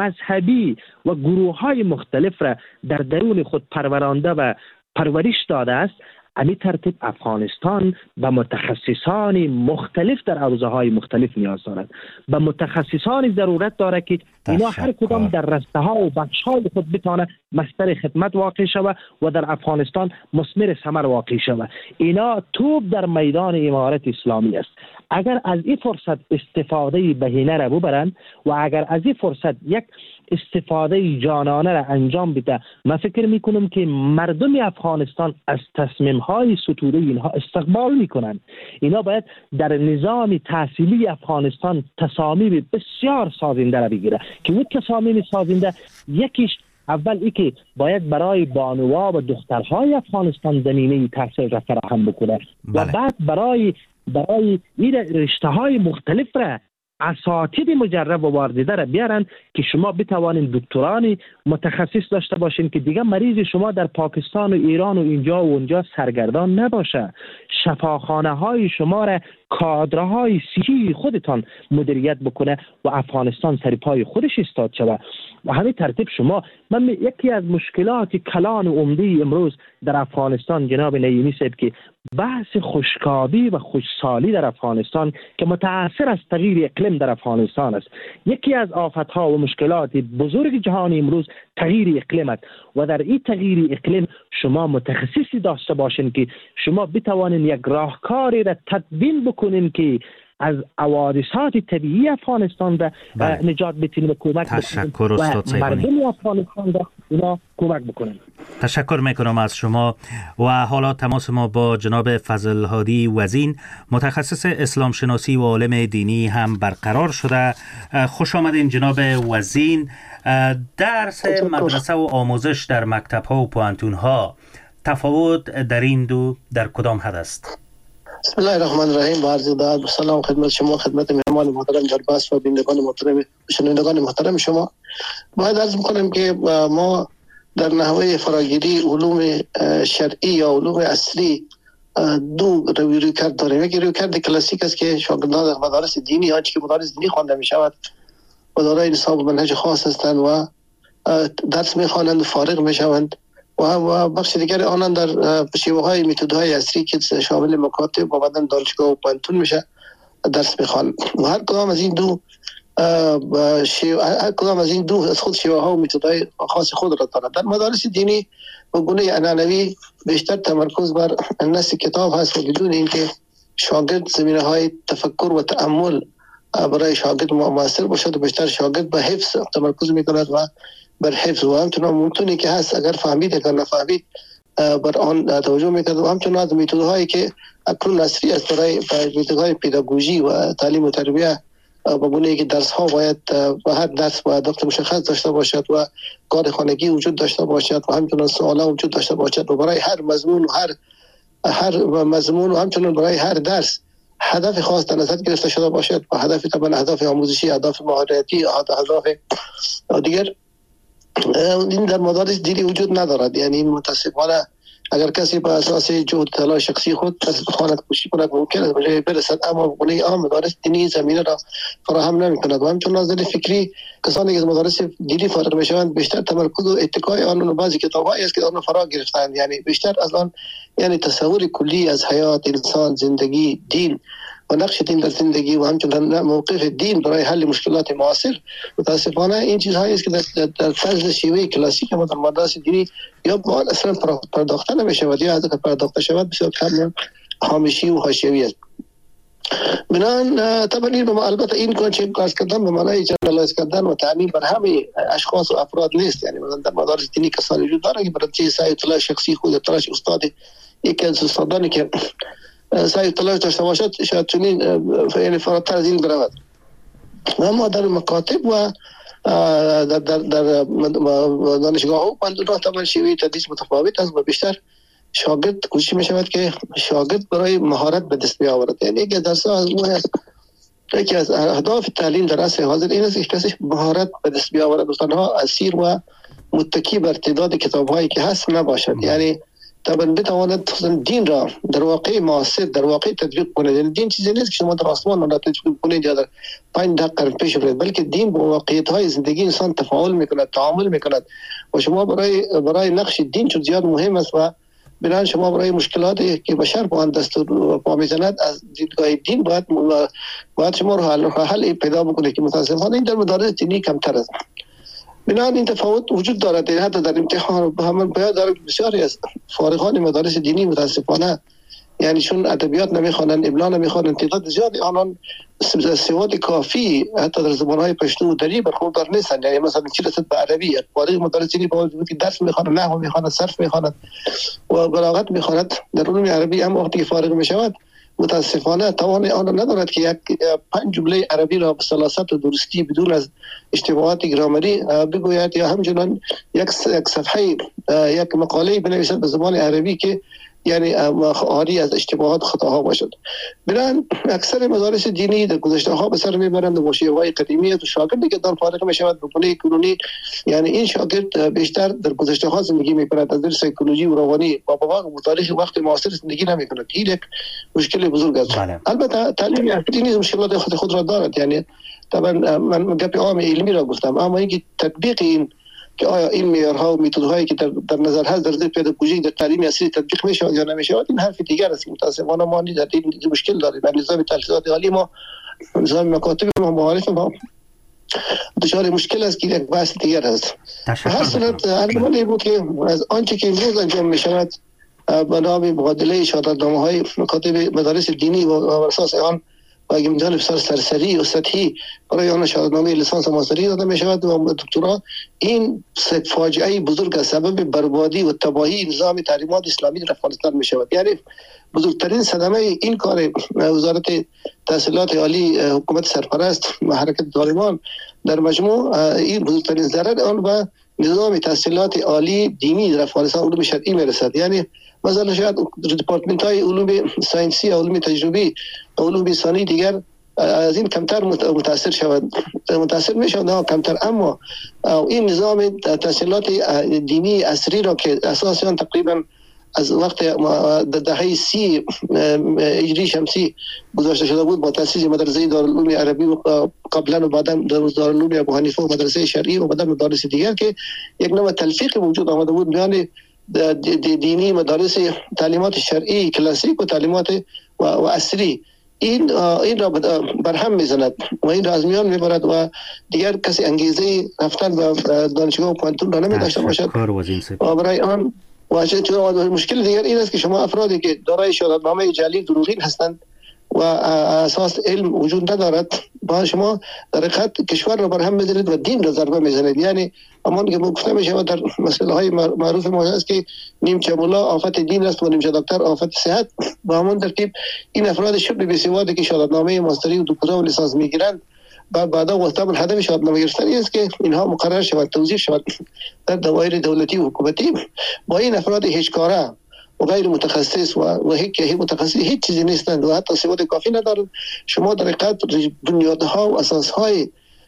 Speaker 5: مذهبی و گروه‌های مختلف را در درون خود پرورانده و پرورش داده است، همین ترتیب افغانستان به متخصصان مختلف در حوزه‌های مختلف نیاز دارد. به متخصصان ضرورت داره که اینا هر کدام در رشته‌ها و بخش‌های خود بتونه مصدر خدمت واقع شود و در افغانستان مثمر ثمر واقع شود. اینا توپ در میدان امارت اسلامی است. اگر از این فرصت استفاده بهینه را ببرند و اگر از این فرصت یک استفاده جانانه را انجام بده، من فکر میکنم که مردم افغانستان از تصمیم‌های ستوده اینها استقبال میکنند. اینا باید در نظام تحصیلی افغانستان تصامیم بسیار سازنده را بگیره که اون تصامیم سازنده یکیش اول ای که باید برای بانوها و دخترهای افغانستان زمینه تحصیل را فراهم بکنه و بعد برای این رشته‌های مختلف را اساتید مجرب و وارده را بیارن که شما بتوانید دکتران متخصص داشته باشین که دیگه مریض شما در پاکستان و ایران و اینجا و اونجا سرگردان نباشه. شفاخانه های شما را کادرهای صحی خودتان مدیریت بکنه و افغانستان سر پای خودش استاد شود. و همین ترتیب شما یکی از مشکلات کلان و عمده امروز در افغانستان جناب نعیمی صاحب که بحث خشکابی و خشکسالی در افغانستان که متأثر از تغییر اقلیم در افغانستان است. یکی از آفت‌ها و مشکلات بزرگ جهانی امروز تغییر اقلیم است و در این تغییر اقلیم شما متخصصی داشته باشین که شما بتوانین یک راهکاری را تدوین بکنین که از حوادثات طبیعی افغانستان به نجات بدین و کمک
Speaker 2: تشکر استاد سیبانی.
Speaker 5: مردم افغانستان به اونا کمک بکنن.
Speaker 2: تشکر میکنم از شما. و حالا تماس ما با جناب فضل هادی وزین متخصص اسلام شناسی و عالم دینی هم برقرار شده. خوش آمدین جناب وزین. درس مدرسه و آموزش در مکتب ها و پوهنتون ها تفاوت در این دو در کدام حد است؟
Speaker 6: بسم الله الرحمن الرحیم. با عرض ادب سلام خدمت شما، خدمت مهمان محترم جرباس و بینندگان محترم شنوندگان محترم شما. باید عرض میکنم که ما در نحوه فراگیری علوم شرعی یا علوم اصلی دو رویکرد داریم. یکی رویکرد کلاسیک است که شاگردان در مدارس دینی آنچه که مدارس دینی خوانده می شود و دارای نصاب و منهج خاص هستند و درس می خوانند و فارغ می شوند و بخش دیگر آنان در شیوه‌های متدهای عصری که شامل مکاتب و بعداً دانشگاه و پوهنتون میشه درس میخوان و هر کدام از این دو از خود شیوه‌ها و متدهای خاص خود را دارد. در مدارس دینی به گونه عنعنوی بیشتر تمرکز بر نص کتاب هست و بدون اینکه شاگرد زمینه‌های تفکر و تأمل برای شاگرد موثر باشد و بیشتر شاگرد به حفظ تمرکز میکند و بر حفظ و همچنان ممتونی که هست اگر فهمید اگر نفهمید بر آن توجه میکرد و همچنان از میتودهایی که اکنون عصری است برای میتودهای پداگوژی و تعلیم و تربیه به گونه‌ای که درس ها باید و هر درس باید وقت مشخص داشته باشد و کار خانگی وجود داشته باشد و همچنان سوالا وجود داشته باشد و برای هر مضمون و هر مضمون و همچنان برای هر درس هدف خاص در نظر گرفته شده باشد و هدف طبعا اهداف آموزشی، اهداف مهارتی، اهداف دیگر این در مدارس دینی وجود ندارد. یعنی متاسفانه اگر کسی به اساس جهد تلاش شخصی خود بخواند کوشش کند ممکن است به برسد، اما به گونه عام مدارس دینی زمینه را فراهم نمی‌کند و همچنین از نظر فکری کسانی که از مدارس دینی فارغ میشوند بیشتر تمرکز و اتکای آنان بعضی کتاب‌هایی است که آن فرا گرفتند. یعنی بیشتر از آن یعنی تصور کلی از حیات انسان، زندگی، دین و نقش دین در زندگی و همچنین موقف دین برای حل مشکلات معاصر. متاسفانه این چیزهایی است که در طرز شیوه کلاسیک ما در مدارس دینی یا به آن اصلا پرداخته نمی‌شود یا اگر پرداخته شود بسیار کم هامشی و حاشیوی است. بنابراین طبعا البته این کار کار کردن به معنای جنرالایز کردن و تعمیم بر همه اشخاص و افراد نیست. یعنی مثلا در مدارس دینی کسانی وجود دارند که برای سعی تلاش شخصی خود تلاش استاد یکی از استادانی که سعی تلاش داشته باشد شاید چنین یعنی فراتر از این برود. اما در مکاتب و در دانشگاه ها و پوهنتون‌ها طبعا شیوه تدریس متفاوت است و بیشتر شاگرد کوشش می شود که شاگرد برای مهارت به دست بیاورد. یعنی یکی از اهداف تعلیم در عصر حاضر این است که کسی مهارت به دست بیاورد و تنها اسیر و متکی بر تعداد کتاب‌هایی که هست نباشد. یعنی طبعا بتواند دین را در واقع معاصر در واقع تطبیق کنید. یعنی دین چیزی نیست که شما در آسمان را تطبیق کنید یا در 5 دقیقه پیش برید، بلکه دین با واقعیت‌های زندگی انسان تفاعل می‌کند، تعامل می‌کند و شما برای نقش دین چون زیاد مهم است و بنابراین شما برای مشکلاتی که بشر با آن دستور پا می‌زند از دیدگاه دین باید شما رو حل پیدا بکنید که متأسفانه این در مدارس دینی کمتر است. بنابراین این تفاوت وجود دارد. حتی در امتحان هم باید دارد بسیاری از فارغان مدارس دینی متاسفانه یعنی چون ادبیات نمیخوانند، املا نمیخوانند، تعداد زیادی آنان سواد کافی حتی در زبان‌های پشتو و دری برخوردار نیستند. یعنی مثلا چه رسد به عربی فارغ مدارس دینی با وجود که درس میخوانند، نحو میخوانند، صرف میخوانند و بلاغت میخوانند در علوم عربی، هم وقتی فارغ میشود متاسفانه توان آن ندارد که یک 5 جمله عربی را به سلاست و درستی بدون از اشتباهات گرامری بگوید یا همچنان یک صفحه یک مقاله بنویسد به زبان عربی که یعنی عاری از اشتباهات خطاها باشد. بران اکثر مدارس دینی در گذشته ها به سر میبرند موشیوهای قدیمی و شاگردی که دان فارغ میشود بکنه کنونی، یعنی این شاگرد بیشتر در گذشته ها زندگی میکند، از در سایکولوژی و روانی با تاریخ وقت معاصر زندگی نمیکند. این یک مشکل بزرگ است. البته تعلیم اکادمی مشکلات خود را دارد، یعنی طبعا من گپ عام علمی را گفتم، اما اینکه تطبیق این که آیا این معیارها و متدهایی که در نظر هست در پداگوژی در تعلیم اصلی تطبیق میشود یا نمیشود، این حرف دیگر است. متاسفانه ما در این مشکل داریم. در نظام تحصیلات عالی ما، نظام مکاتب ما معارف ما دچار مشکل است که یک بحث دیگر است. به هر صورت علمانی بود که از آنچه که امروز انجام میشود به نام مبادله شهادتنامه‌های مکاتب مدارس دینی و اساس آن و امتحان بسیار سرسری و سطحی برای آن شهادتنامه لیسانس و ماستری داده می شود و دکترا، این فاجعه بزرگ است، سبب بربادی و تباهی نظام تعلیمات اسلامی در افغانستان می شود. یعنی بزرگترین صدمه این کار وزارت تحصیلات عالی حکومت سرپرست و حرکت طالبان در مجموع، این بزرگترین ضرر آن و نظام تحصیلات عالی دینی در افغانستان علوم شرعی می رسد. یعنی مثلا شاید دپارتمنت های علوم ساینسی، علوم تجربی، علوم ثانی دیگر از این کمتر متاثر شود، متاثر می شود کمتر، اما این نظام تحصیلات دینی عصری را که اساس آن تقریبا از وقت دهه 30 هجری شمسی گذاشته شده بود با تأسیس مدرسه دارالعلوم عربی و قبلا و بعدا دارالعلوم ابو حنیفه و مدرسه شرعی و بعدا مدارس دیگر، که یک نوع تلفیق وجود آمده بود میان دینی مدارس تعلیمات شرعی کلاسیک و تعلیمات و عصری. این را برهم میزند و این را از میان میبرد و دیگر کسی انگیزه رفتن به دانشگاه و پانتون را نمیداشته باشد و برای آن مشکل دیگر این است که شما افرادی که دارای شهادتنامه جعلی دروغین هستند و اساس علم وجود ندارد، با شما در حقیقت کشور را برهم میزنید و دین را ضربه میزنید. یعنی همان که گفته می شود در مسئله های معروف ما است که نیمچه مولا آفت دین است و نیمچه دکتر آفت صحت. با همان ترتیب این افراد شبه بی‌سواد که شهادتنامه ماستری و دکترا و لیسانس میگیرند بعدا وقتا الهدف شهادتنامه گرفتن است که اینها مقرر شود، توزیع شود در دوایر دولتی و حکومتی. با این افراد هیچکاره و غیر متخصص و هیچ متخصص هیچ چیزی نیستند و حتی سواد کافی ندارند، شما در حقیقت بنیادها و اساسهای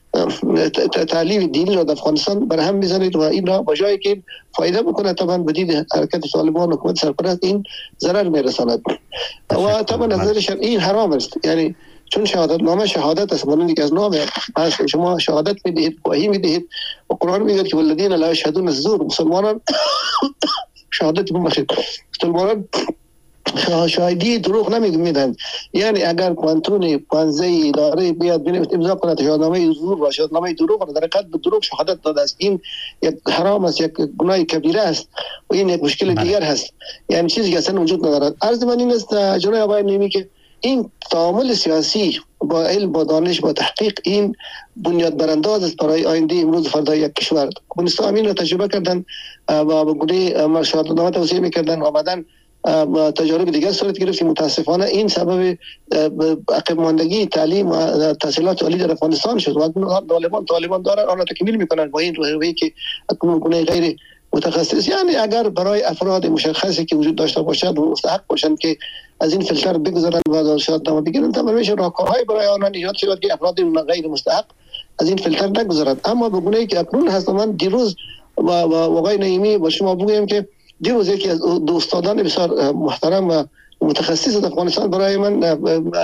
Speaker 6: تعلیم دینی را در افغانستان برهم میزنید و این را با جایی که فایده بکنه طبعا بدید حرکت طالبان و حکومت سرپرست این ضرر میرساند و طبعا از نظر شرعی حرام است. یعنی چون شهادتنامه شهادت است، مانند که از نام است، شما شهادت میدهید، گواهی میدهید و قرآن میگه که والذین لا یشهدون الزور، مسلمانان شهادت بمخید، مسلمانان شاهدی دروغ نمیدن. یعنی اگر پانتون پانزه اداره بیاد بنویسه امضا کنه شهادتنامه زور و شهادتنامه دروغ را در حقیقت به دروغ شهادت داده است، این یک حرام است، یک گناه کبیره است و این یک مشکل دیگر هست. یعنی چیزی که اصلا وجود ندارد. عرض من این است جناب آقای نعیمی که این تعامل سیاسی با علم، با دانش، با تحقیق این بنیاد برانداز است برای آینده امروز فردا یک کشور. کمونیست‌ها این را تجربه کردن و به گونه شهادتنامه توسعه می‌کردن و بعداً تجارب دیگر صورت گرفت. متاسفانه این سبب عقب ماندگی تعلیم و تحصیلات عالی در افغانستان شد و طالبان دارن آن را تکمیل میکنن با این رویه‌ای که گونه غیر متخصص. یعنی اگر برای افراد مشخصی که وجود داشته باشد و مستحق باشند که از این فیلتر بگذرند و شهادتنامه بگیرند، تمام میشه راهکارهای برای آنها ایجاد شود که افراد غیر مستحق از این فیلتر نگذرند. اما به گونه‌ای که اکنون هست، من دیروز و آقای نعیمی با شما بگویم که دیروز یکی از استادان بسیار محترم و متخصص در افغانستان برای من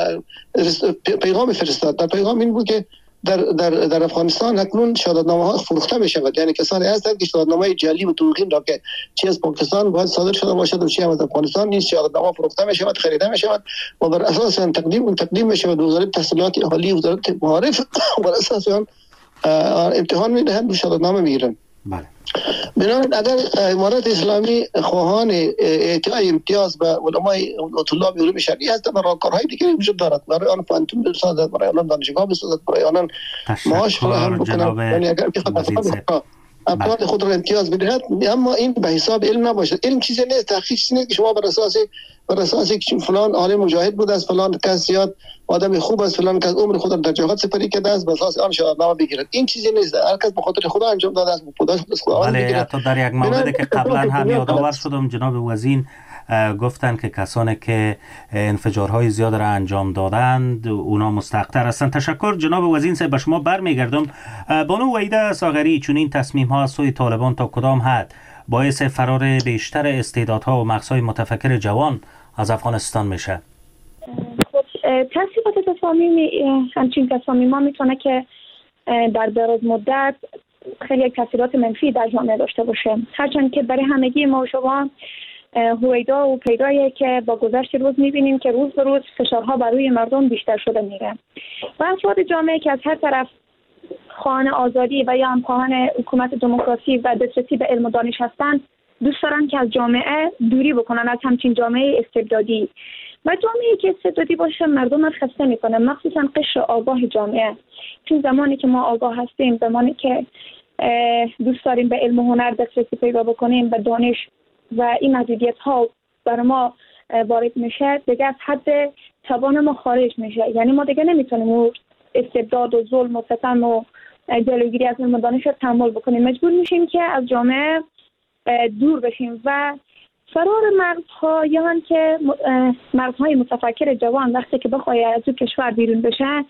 Speaker 6: پیغام فرستاد. در پیغام این بود که در افغانستان اکنون شهادتنامه ها فروخته می شود. یعنی کسانی هستند که شهادتنامه جعلی و دروغین را که چی از پاکستان باید صادر شده باشد و چی از افغانستان نیست، شهادتنامه فروخته می شود، خریده می شود و بر اساس آن تقدیم می شود وزارت تحصیلات عالی، وزارت معارف بر اساس آن امتحان می دهند و شهادتنامه می گیرند.
Speaker 2: بله.
Speaker 6: بنابراین اگر امارت اسلامی خواهان اعطای امتیاز به علمای طلاب علوم شرعی هستند، راهکارهای دیگری وجود دارد برای آن پانتون بسازد، برای آن دانشگاه بسازد، برای آن معاش فراهم بکنند. یعنی اگر که افراد خود را امتیاز بدهد، اما این به حساب علم نباشد. علم چیزی نیست، تحقیق چیزی نیست که شما بر اساس فلان عالم مجاهد بوده است، فلان کس زیاد آدم خوب است، فلان کس عمر خود را در جهاد سپری کرده است، بر اساس آن شهادتنامه بگیرد. این چیزی نیست. هر کس به خاطر خدا انجام داده است، خدا
Speaker 2: بله. حتی در یک مورد که قبلا هم یادآور شدم جناب وزیر گفتن که کسانی که انفجارهای زیاد را انجام دادند اونا مستحق‌تر هستند. تشکر جناب وزیر صاحب. به شما برمیگردم. بانو وحیده ساغری، چون این تصمیم ها از سوی طالبان تا کدام حد باعث فرار بیشتر استعدادها و مغزهای متفکر جوان از افغانستان میشه؟
Speaker 3: تصویبات همچین تصامیم ها میتونه که در دراز مدت خیلی یک تاثیرات منفی در جامعه داشته باشه، هرچند که برای همگی ما و شما هویدا و پیدایه که با گذشت روز میبینیم که روز به روز فشارها بر روی مردم بیشتر شده میره و افراد جامعه که از هر طرف خواهان آزادی و یا هم خواهان حکومت دموکراسی و دسترسی به علم و دانش هستند، دوست دارن که از جامعه دوری بکنن، از همچین جامعه استبدادی. و جامعه‌ای که استبدادی باشه مردم رو خسته میکنه، مخصوصا قشر آگاه جامعه. چون زمانی که ما آگاه هستیم، زمانی که دوست داریم به علم و هنر دسترسی پیدا بکنیم، به دانش و این محدودیت ها بر ما وارد میشه، دیگه از حد توان ما خارج میشه. یعنی ما دیگه نمیتونیم استبداد و ظلم و ستم و جلوگیری از علم و دانش رو تحمل بکنیم. مجبور میشیم که از جامعه دور بشیم و فرار مغزها یا که مغزهای متفکر جوان وقتی که بخواد از او کشور بیرون بشه،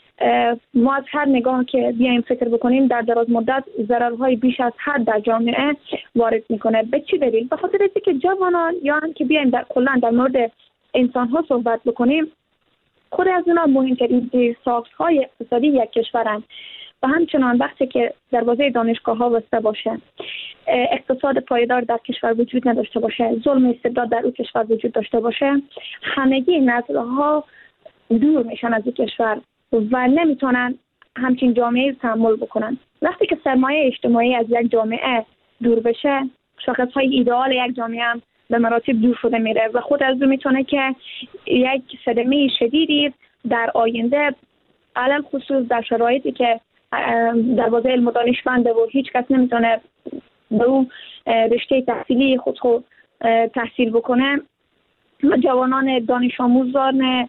Speaker 3: ما از هر نگاه که بیایم فکر بکنیم در دراز مدت ضررهای بیش از حد در جامعه وارد میکنه. به چی دلیل؟ به خاطر اینکه جوانان یا که بیایم کلا در مورد انسان ها صحبت بکنیم، خود از اونا مهمترین ساختهای اقتصادی یک کشورند و همچنان وقتی که دروازه دانشگاه ها بسته باشه، اقتصاد پایدار در کشور وجود نداشته باشه، ظلم استبداد در اون کشور وجود داشته باشه، همگی نسل ها دور میشن از این کشور و نمیتونن همچین جامعه تحمل بکنن. وقتی که سرمایه اجتماعی از یک جامعه دور بشه، شاخص های ایدئال یک جامعه هم به مراتب دور شده میره و خود از اون میتونه که یک صدمه شدیدی در آینده، علل خصوص در شرایطی که دروازه علم و دانش بنده و هیچ کس نمیتونه به اون رشته تحصیلی خود تحصیل بکنه، جوانان دانش آموزان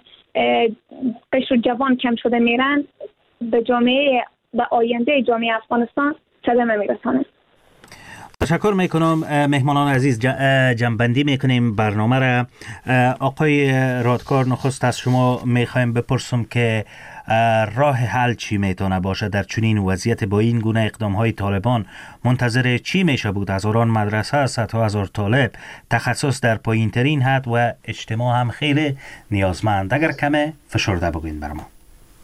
Speaker 3: قشر جوان کم شده میرن، به جامعه و آینده جامعه افغانستان صدمه میرسانه.
Speaker 2: تشکر میکنم. مهمانان عزیز، جنبندی میکنیم برنامه را. آقای رادکار، نخست از شما میخوایم بپرسم که راه حل چی میتونه باشه در چنین وضعیت؟ با این گونه اقدام های طالبان منتظر چی میشه بود؟ هزاران مدرسه، صدها هزار طالب، تخصص در پایین ترین حد و اجتماع هم خیلی نیازمند. اگر کمه فشرده بگوین بر ما.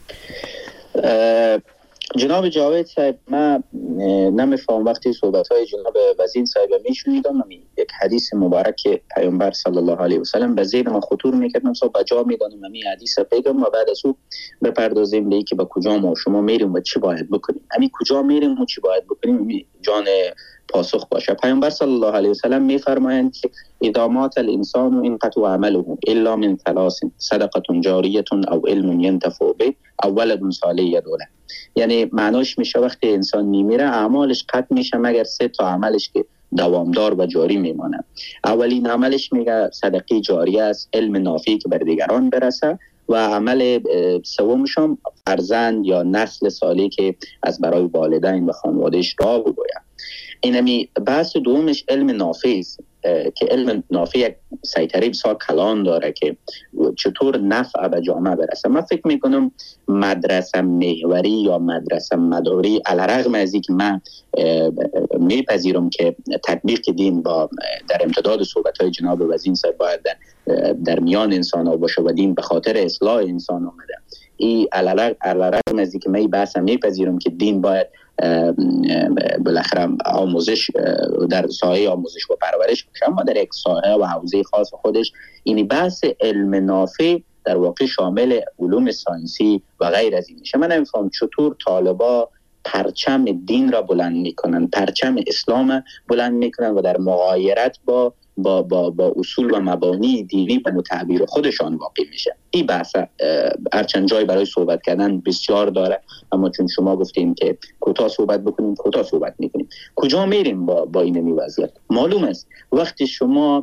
Speaker 4: جناب جاوید صاحب، من نمیفهم وقتی صحبت‌های جناب وزیر صاحب میشنیدم، یک حدیث مبارک پیامبر صلی الله علیه و سلم به ذهن من خطور میکردم، صاحب بجا میدانم همین حدیث بگم و بعد از او بپردازیم به اینکه به کجا ما و شما میریم و چی باید بکنیم. همین کجا میریم و چی باید بکنیم جان پاسخ باشه. پیامبر صلی الله علیه و سلم میفرمایند که اذا مات الانسان انقطع عمله الا من ثلاث: صدقه جاریه او علم ينتفع به او ولد صالح يدعو له. یعنی معناش میشه وقتی انسان میمیره اعمالش قطع میشه مگر 3 تا عملش که دوامدار و جاری میمانه. اولین عملش میگه صدقه جاریه است، علم نافعی که بر دیگران برسه، و عمل سومش هم فرزند یا نسل صالحی که از برای والدین و خانوادهش راه بگوید. اینمی بحث دومش علم نافع است که علم نافع یک سیطره بسیار کلان داره که چطور نفع به جامعه برسه. من فکر میکنم مدرسه محوری یا مدرسه مداری، علیرغم از اینکه من میپذیرم که تطبیق دین با در امتداد صحبت‌های جناب وزیر صاحب باید در میان انسان ها باشه و دین به خاطر اصلاح انسان آمده، این علیرغم از اینکه من بحث میپذیرم که دین باید بالاخره آموزش در ساحه آموزش و پرورش باشه، اما در یک ساحه و حوزه خاص خودش این بحث علم نافع در واقع شامل علوم ساینسی و غیر از این میشه. من نمیفهم چطور طالبا پرچم دین را بلند میکنن، پرچم اسلام بلند میکنن و در مغایرت با اصول و مبانی دینی به تعبیر خودشان واقع میشه. این بحث هرچند جای برای صحبت کردن بسیار داره، اما چون شما گفتیم که کوتاه صحبت بکنیم، کوتاه صحبت میکنیم. کجا میریم با این وضعیت؟ معلوم است وقتی شما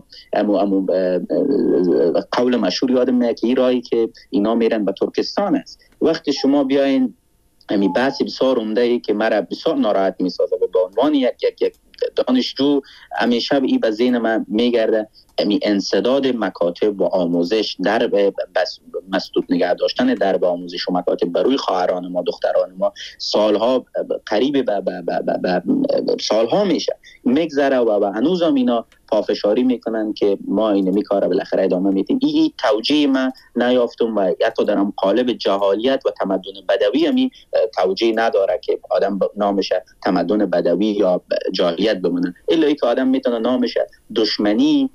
Speaker 4: قول مشهور یادم میاد که این راهی که اینا میرن به ترکستان است. وقتی شما بیاین همین بحث بسیار عمده ای که مرا بسیار ناراحت میسازه و به عنوان یک دانشجو همیشه این به ذهن من میگرده انسداد مکاتب و آموزش، در مسدود نگه داشتن درب آموزش و مکاتب بروی خواهران ما، دختران ما سالها قریب به سالها میگذره و هنوز هم اینا پافشاری میکنن که ما این میکاره بالاخره ادامه میدیم. این توجیه ما نیافتم و حتی در قالب جهالیت و تمدن بدوی هم توجیه نداره که آدم نامش تمدن بدوی یا جاهلیت بمونه، الا که آدم میتونه نامش دشمنی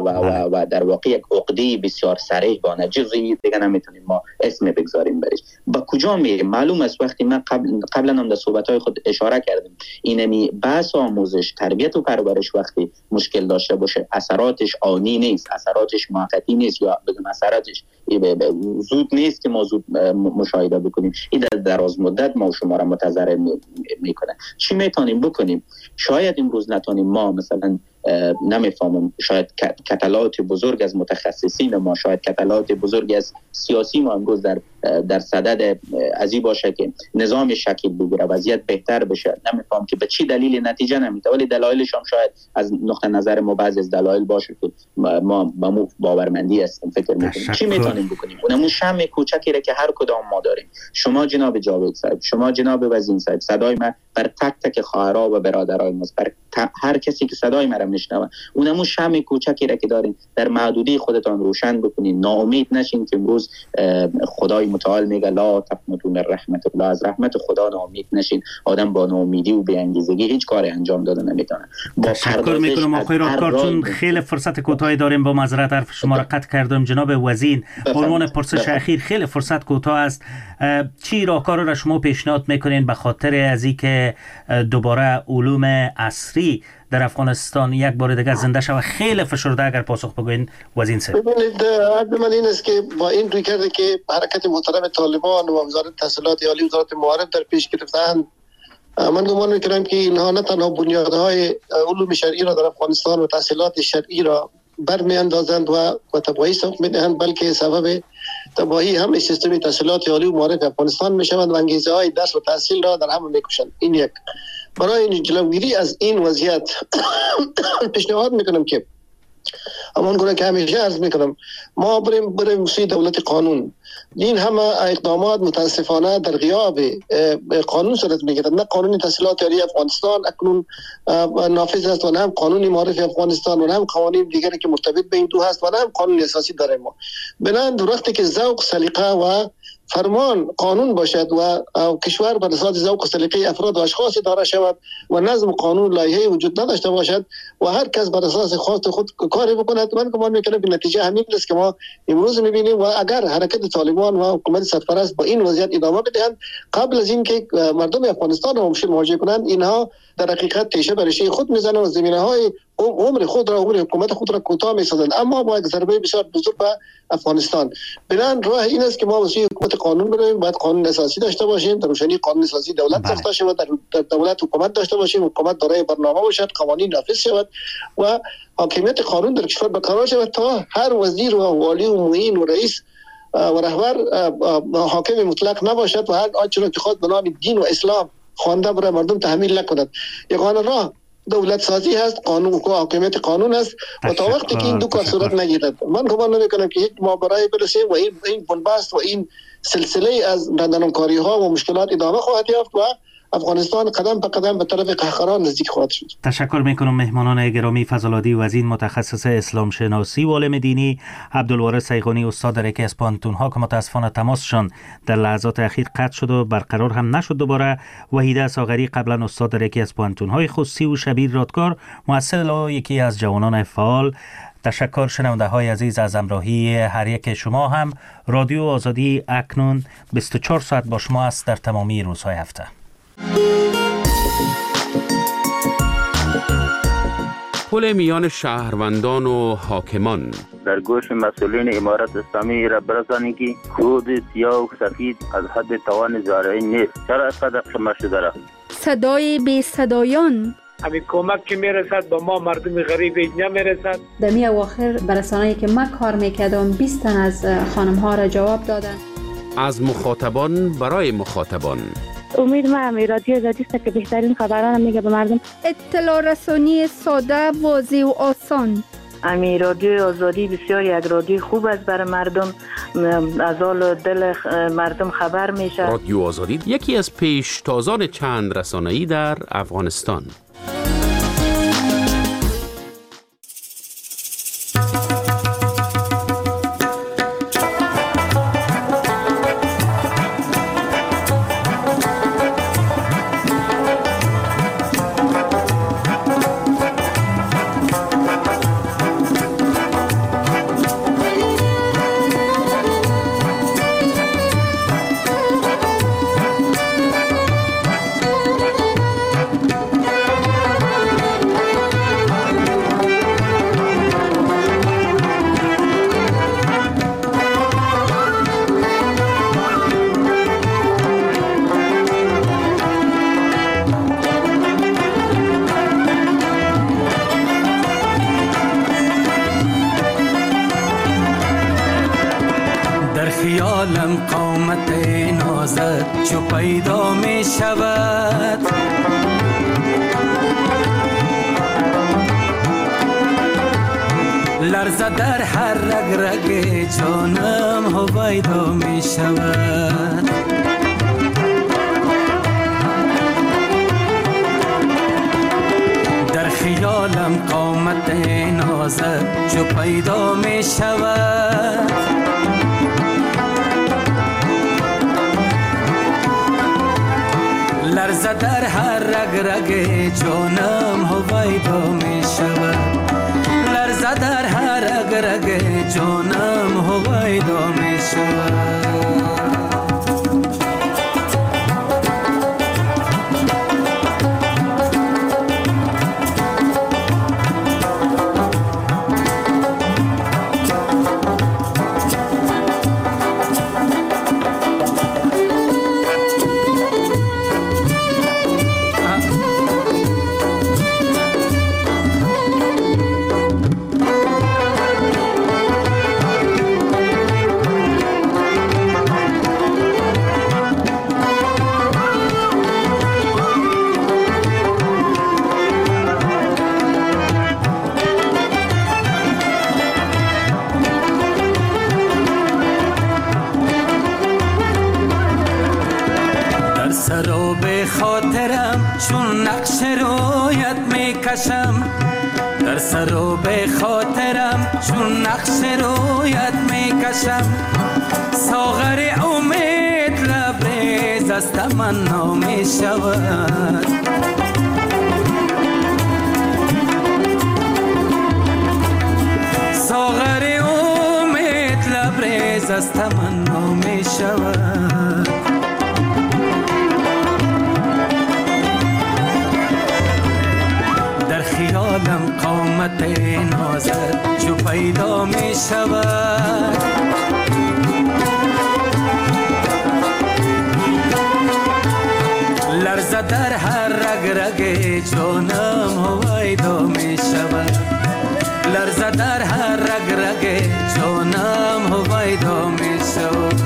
Speaker 4: و در واقع یک عقده بسیار صریح با نجزی دیگه نمیتونیم ما اسم بگذاریم برش. با کجا میریم؟ معلوم است وقتی من قبلا هم در صحبت‌های خود اشاره کردم، اینمی بحث آموزش، تربیت و پرورش وقتی مشکل داشته باشه اثراتش آنی نیست، اثراتش موقتی نیست، یا بگم اثراتش زود نیست که ما زود مشاهده بکنیم. این در دراز مدت ما و شما را متضرر میکنه. چی میتونیم بکنیم؟ شاید امروز نتونیم ما مثلا نمیفهمم، شاید کتلات بزرگ از متخصصین ما، شاید کتلات بزرگ از سیاسی ما امروز در صدد ازی باشه که نظام شکل بگیره، وضعیت بهتر بشه. نمیفهم که به چی دلیل نتیجه نمیده، ولی دلایلش هم شاید از نقطه نظر ما بعضی از دلایل باشه که ما با مو باورمندی هستیم فکر میکنیم. چی میتونیم بکنیم؟ اونمون شمع کوچکی را که هر کدام ما داریم، شما جناب جاوید صاحب، شما جناب وزین صاحب، صدای من بر تک تک خواهرها و برادرای ما، بر هر کسی که صدای من را میشنوه، اونمون شمع کوچکی را که دارین در محدوده خودتان روشن بکنین. ناامید نشین که امروز خدای متعال میگه لا تقنطوا من رحمت الله، از رحمت خدا ناامید نشین. آدم با ناامیدی و بی‌انگیزگی هیچ کاری انجام داده نمیتونه.
Speaker 2: تشکر میکنم آقای راهکار، چون خیلی فرصت کوتاهی داریم، با معذرت حرف شما را قطع کردم. جناب وزین، عنوان پرسش اخیر، خیلی فرصت کوتاه است، چی راهکار را شما پیشنهاد میکنین به خاطر از اینکه دوباره علوم عصری در افغانستان یک بار دیگه زنده شود؟ خیلی فشرده اگر پاسخ بگوین وزین صاحب.
Speaker 6: ببینید، عرض من این است که با این روی کرده که حرکت محترم طالبان و وزارت تحصیلات عالی، وزارت معارف در پیش گرفتند، من گمان میکنم که اینها نه تنها بنیادهای علوم شرعی را در افغانستان و تحصیلات شرعی را برمیاندازند و تباهی سوق میدهند، بلکه سبب تباهی هم سیستم تحصیلات عالی و معارف افغانستان میشوند و انگیزه های درس و تحصیل را در هم میکشند. این یک. برای جلوگیری از این وضعیت پیشنهاد میکنم که همان گونه که همیشه عرض میکنم، ما بریم سوی دولت قانون. این همه اقدامات متاسفانه در غیاب قانون صورت میگیرد. نه قانون تحصیلات عالی افغانستان اکنون نافذ است و نه هم قانون معارف افغانستان و نه هم قوانین دیگری که مرتبط به این دو هست و نه هم قانون اساسی داریم. ما بنابراین وقتی که ذوق، سلیقه و فرمان قانون باشد و کشور بر اساس ذوق و سلیقه افراد و اشخاص اداره شود و نظم قانون لایحه‌ای وجود نداشته باشد و هر کس بر اساس خواست خود کاری بکند، من گمان میکنم که نتیجه همین است که ما امروز میبینیم. و اگر حرکت طالبان و حکومت سرپرست با این وضعیت ادامه بدهند، قبل از اینکه مردم افغانستان را مشکل مواجه کنند، اینها در حقیقت تیشه بر ریشه خود میزنند و زمینه‌های عمر حکومت خود را کوتاه میسازند، اما با یک ضربه بسیار بزرگ به افغانستان. بنابراین راه این است که ما واسه حکومت قانون بریم، باید قانون اساسی داشته باشیم، در روشنی قانون اساسی دولت ساخته شود، در دولت حکومت داشته باشیم، حکومت دارای برنامه باشد، قوانین نافذ شود و حاکمیت قانون در کشور برقرار شود تا هر وزیر و والی و معین و رئیس و رهبر حاکم مطلق نباشد و هر آنچه را که خود به نام دین و اسلام خوانده برای مردم تحمیل نکند. یگانه راه دولت سازی هست، قانون و حاکمیت قانون است و تا وقتی که این دو کار صورت نگیرد، من گمان نمی‌کنم که یک ماجرای برسه و این بنبست و این سلسله از بدنامکاری ها و مشکلات ادامه خواهد یافت و افغانستان قدم به قدم به طرف قهرمان نزدیک خواهد شد.
Speaker 2: تشکر میکنم مهمانان گرامی، فضل‌الدی وزین متخصص اسلام شناسی و عالم دینی، عبدالوارث سیغانی استاد در یکی از پانتون‌ها که متاسفانه تماسشان در لحظات اخیر قطع شد و برقرار هم نشد دوباره، وحیده ساغری قبلا استاد در یکی از پانتون‌های خصوصی و شبیر رادکار مؤثر و یکی از جوانان فعال. تشکر شنونده های عزیز از همراهی هر یک شما. هم رادیو آزادی اکنون 24 ساعت با شما است در تمامی روزهای هفته.
Speaker 7: پل میان شهروندان و حاکمان
Speaker 8: در گوش مسئولین امارت اسلامی را برسانید که خود سیاه و سفید از حد توان زارعین نیست. چرا اینقدر شما شده؟ صدای
Speaker 9: بی صدایان،
Speaker 10: همین کمک که میرسد با ما مردم غریب نمیرسد.
Speaker 9: در می اواخر برسانه‌ای که من کار میکردم 20 تن از خانم ها را جواب دادن.
Speaker 7: از مخاطبان برای مخاطبان.
Speaker 11: امید من رادیو آزادی است که بهترین خبران میگه به مردم.
Speaker 9: اطلاع رسانی ساده، واضح و آسان.
Speaker 11: امی رادیو آزادی بسیار یک رادیو خوب است برای مردم، از حال دل مردم خبر میشه.
Speaker 7: رادیو آزادی یکی از پیشتازان چند رسانه‌ای در افغانستان.
Speaker 12: خیالم قامت نازت چو پیدا می شود، لرزه در هر رگ رگ جانم هویدا می شود. در خیالم قامت نازت چو پیدا می شود، لرزه در هر رگ رگ جانم هویدا می شود، لرزه در هر رگ رگ جانم هویدا می شود. چون نقش رویت می کشم، در سر و به خاطرم چون نقش رویت می کشم، ساغر امید لبریز از تمنا می شود، ساغر امید لبریز از تمنا می شود. خیالم قامت نازت چو پیدا می شود، لرزه در هر رگ رگ جانم هویدا می شود، لرزه در هر رگ رگ جانم هویدا می شود.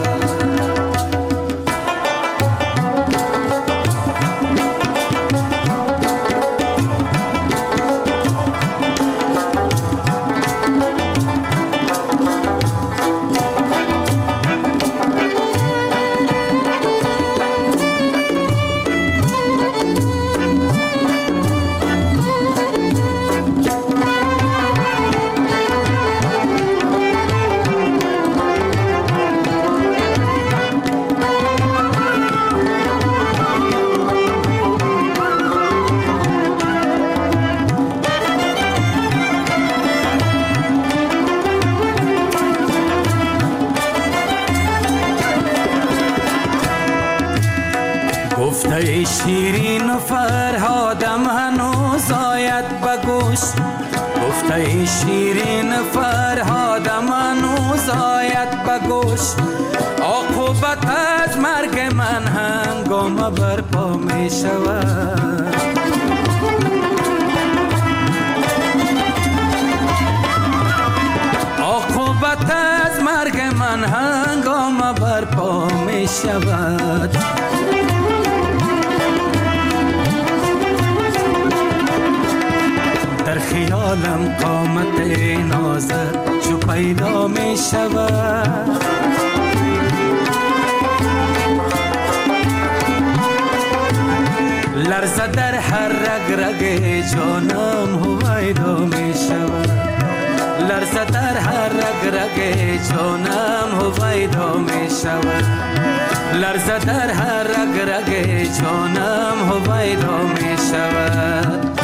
Speaker 12: گفته شیرین و فرهادم هنوز آید به گوش، گفته شیرین فرهادم هنوز آید به گوش، عاقبت از مرگ من هنگام برپا می شود، عاقبت از مرگ من هنگام برپا می شود. در خیال عالم قامت نازت چو پیدا می شود. لرزه در هر رگ رگ جانم هویدا می شود. لرزه در هر رگ رگ جانم هویدا می شود. لرزه در هر رگ رگ جانم هویدا می شود.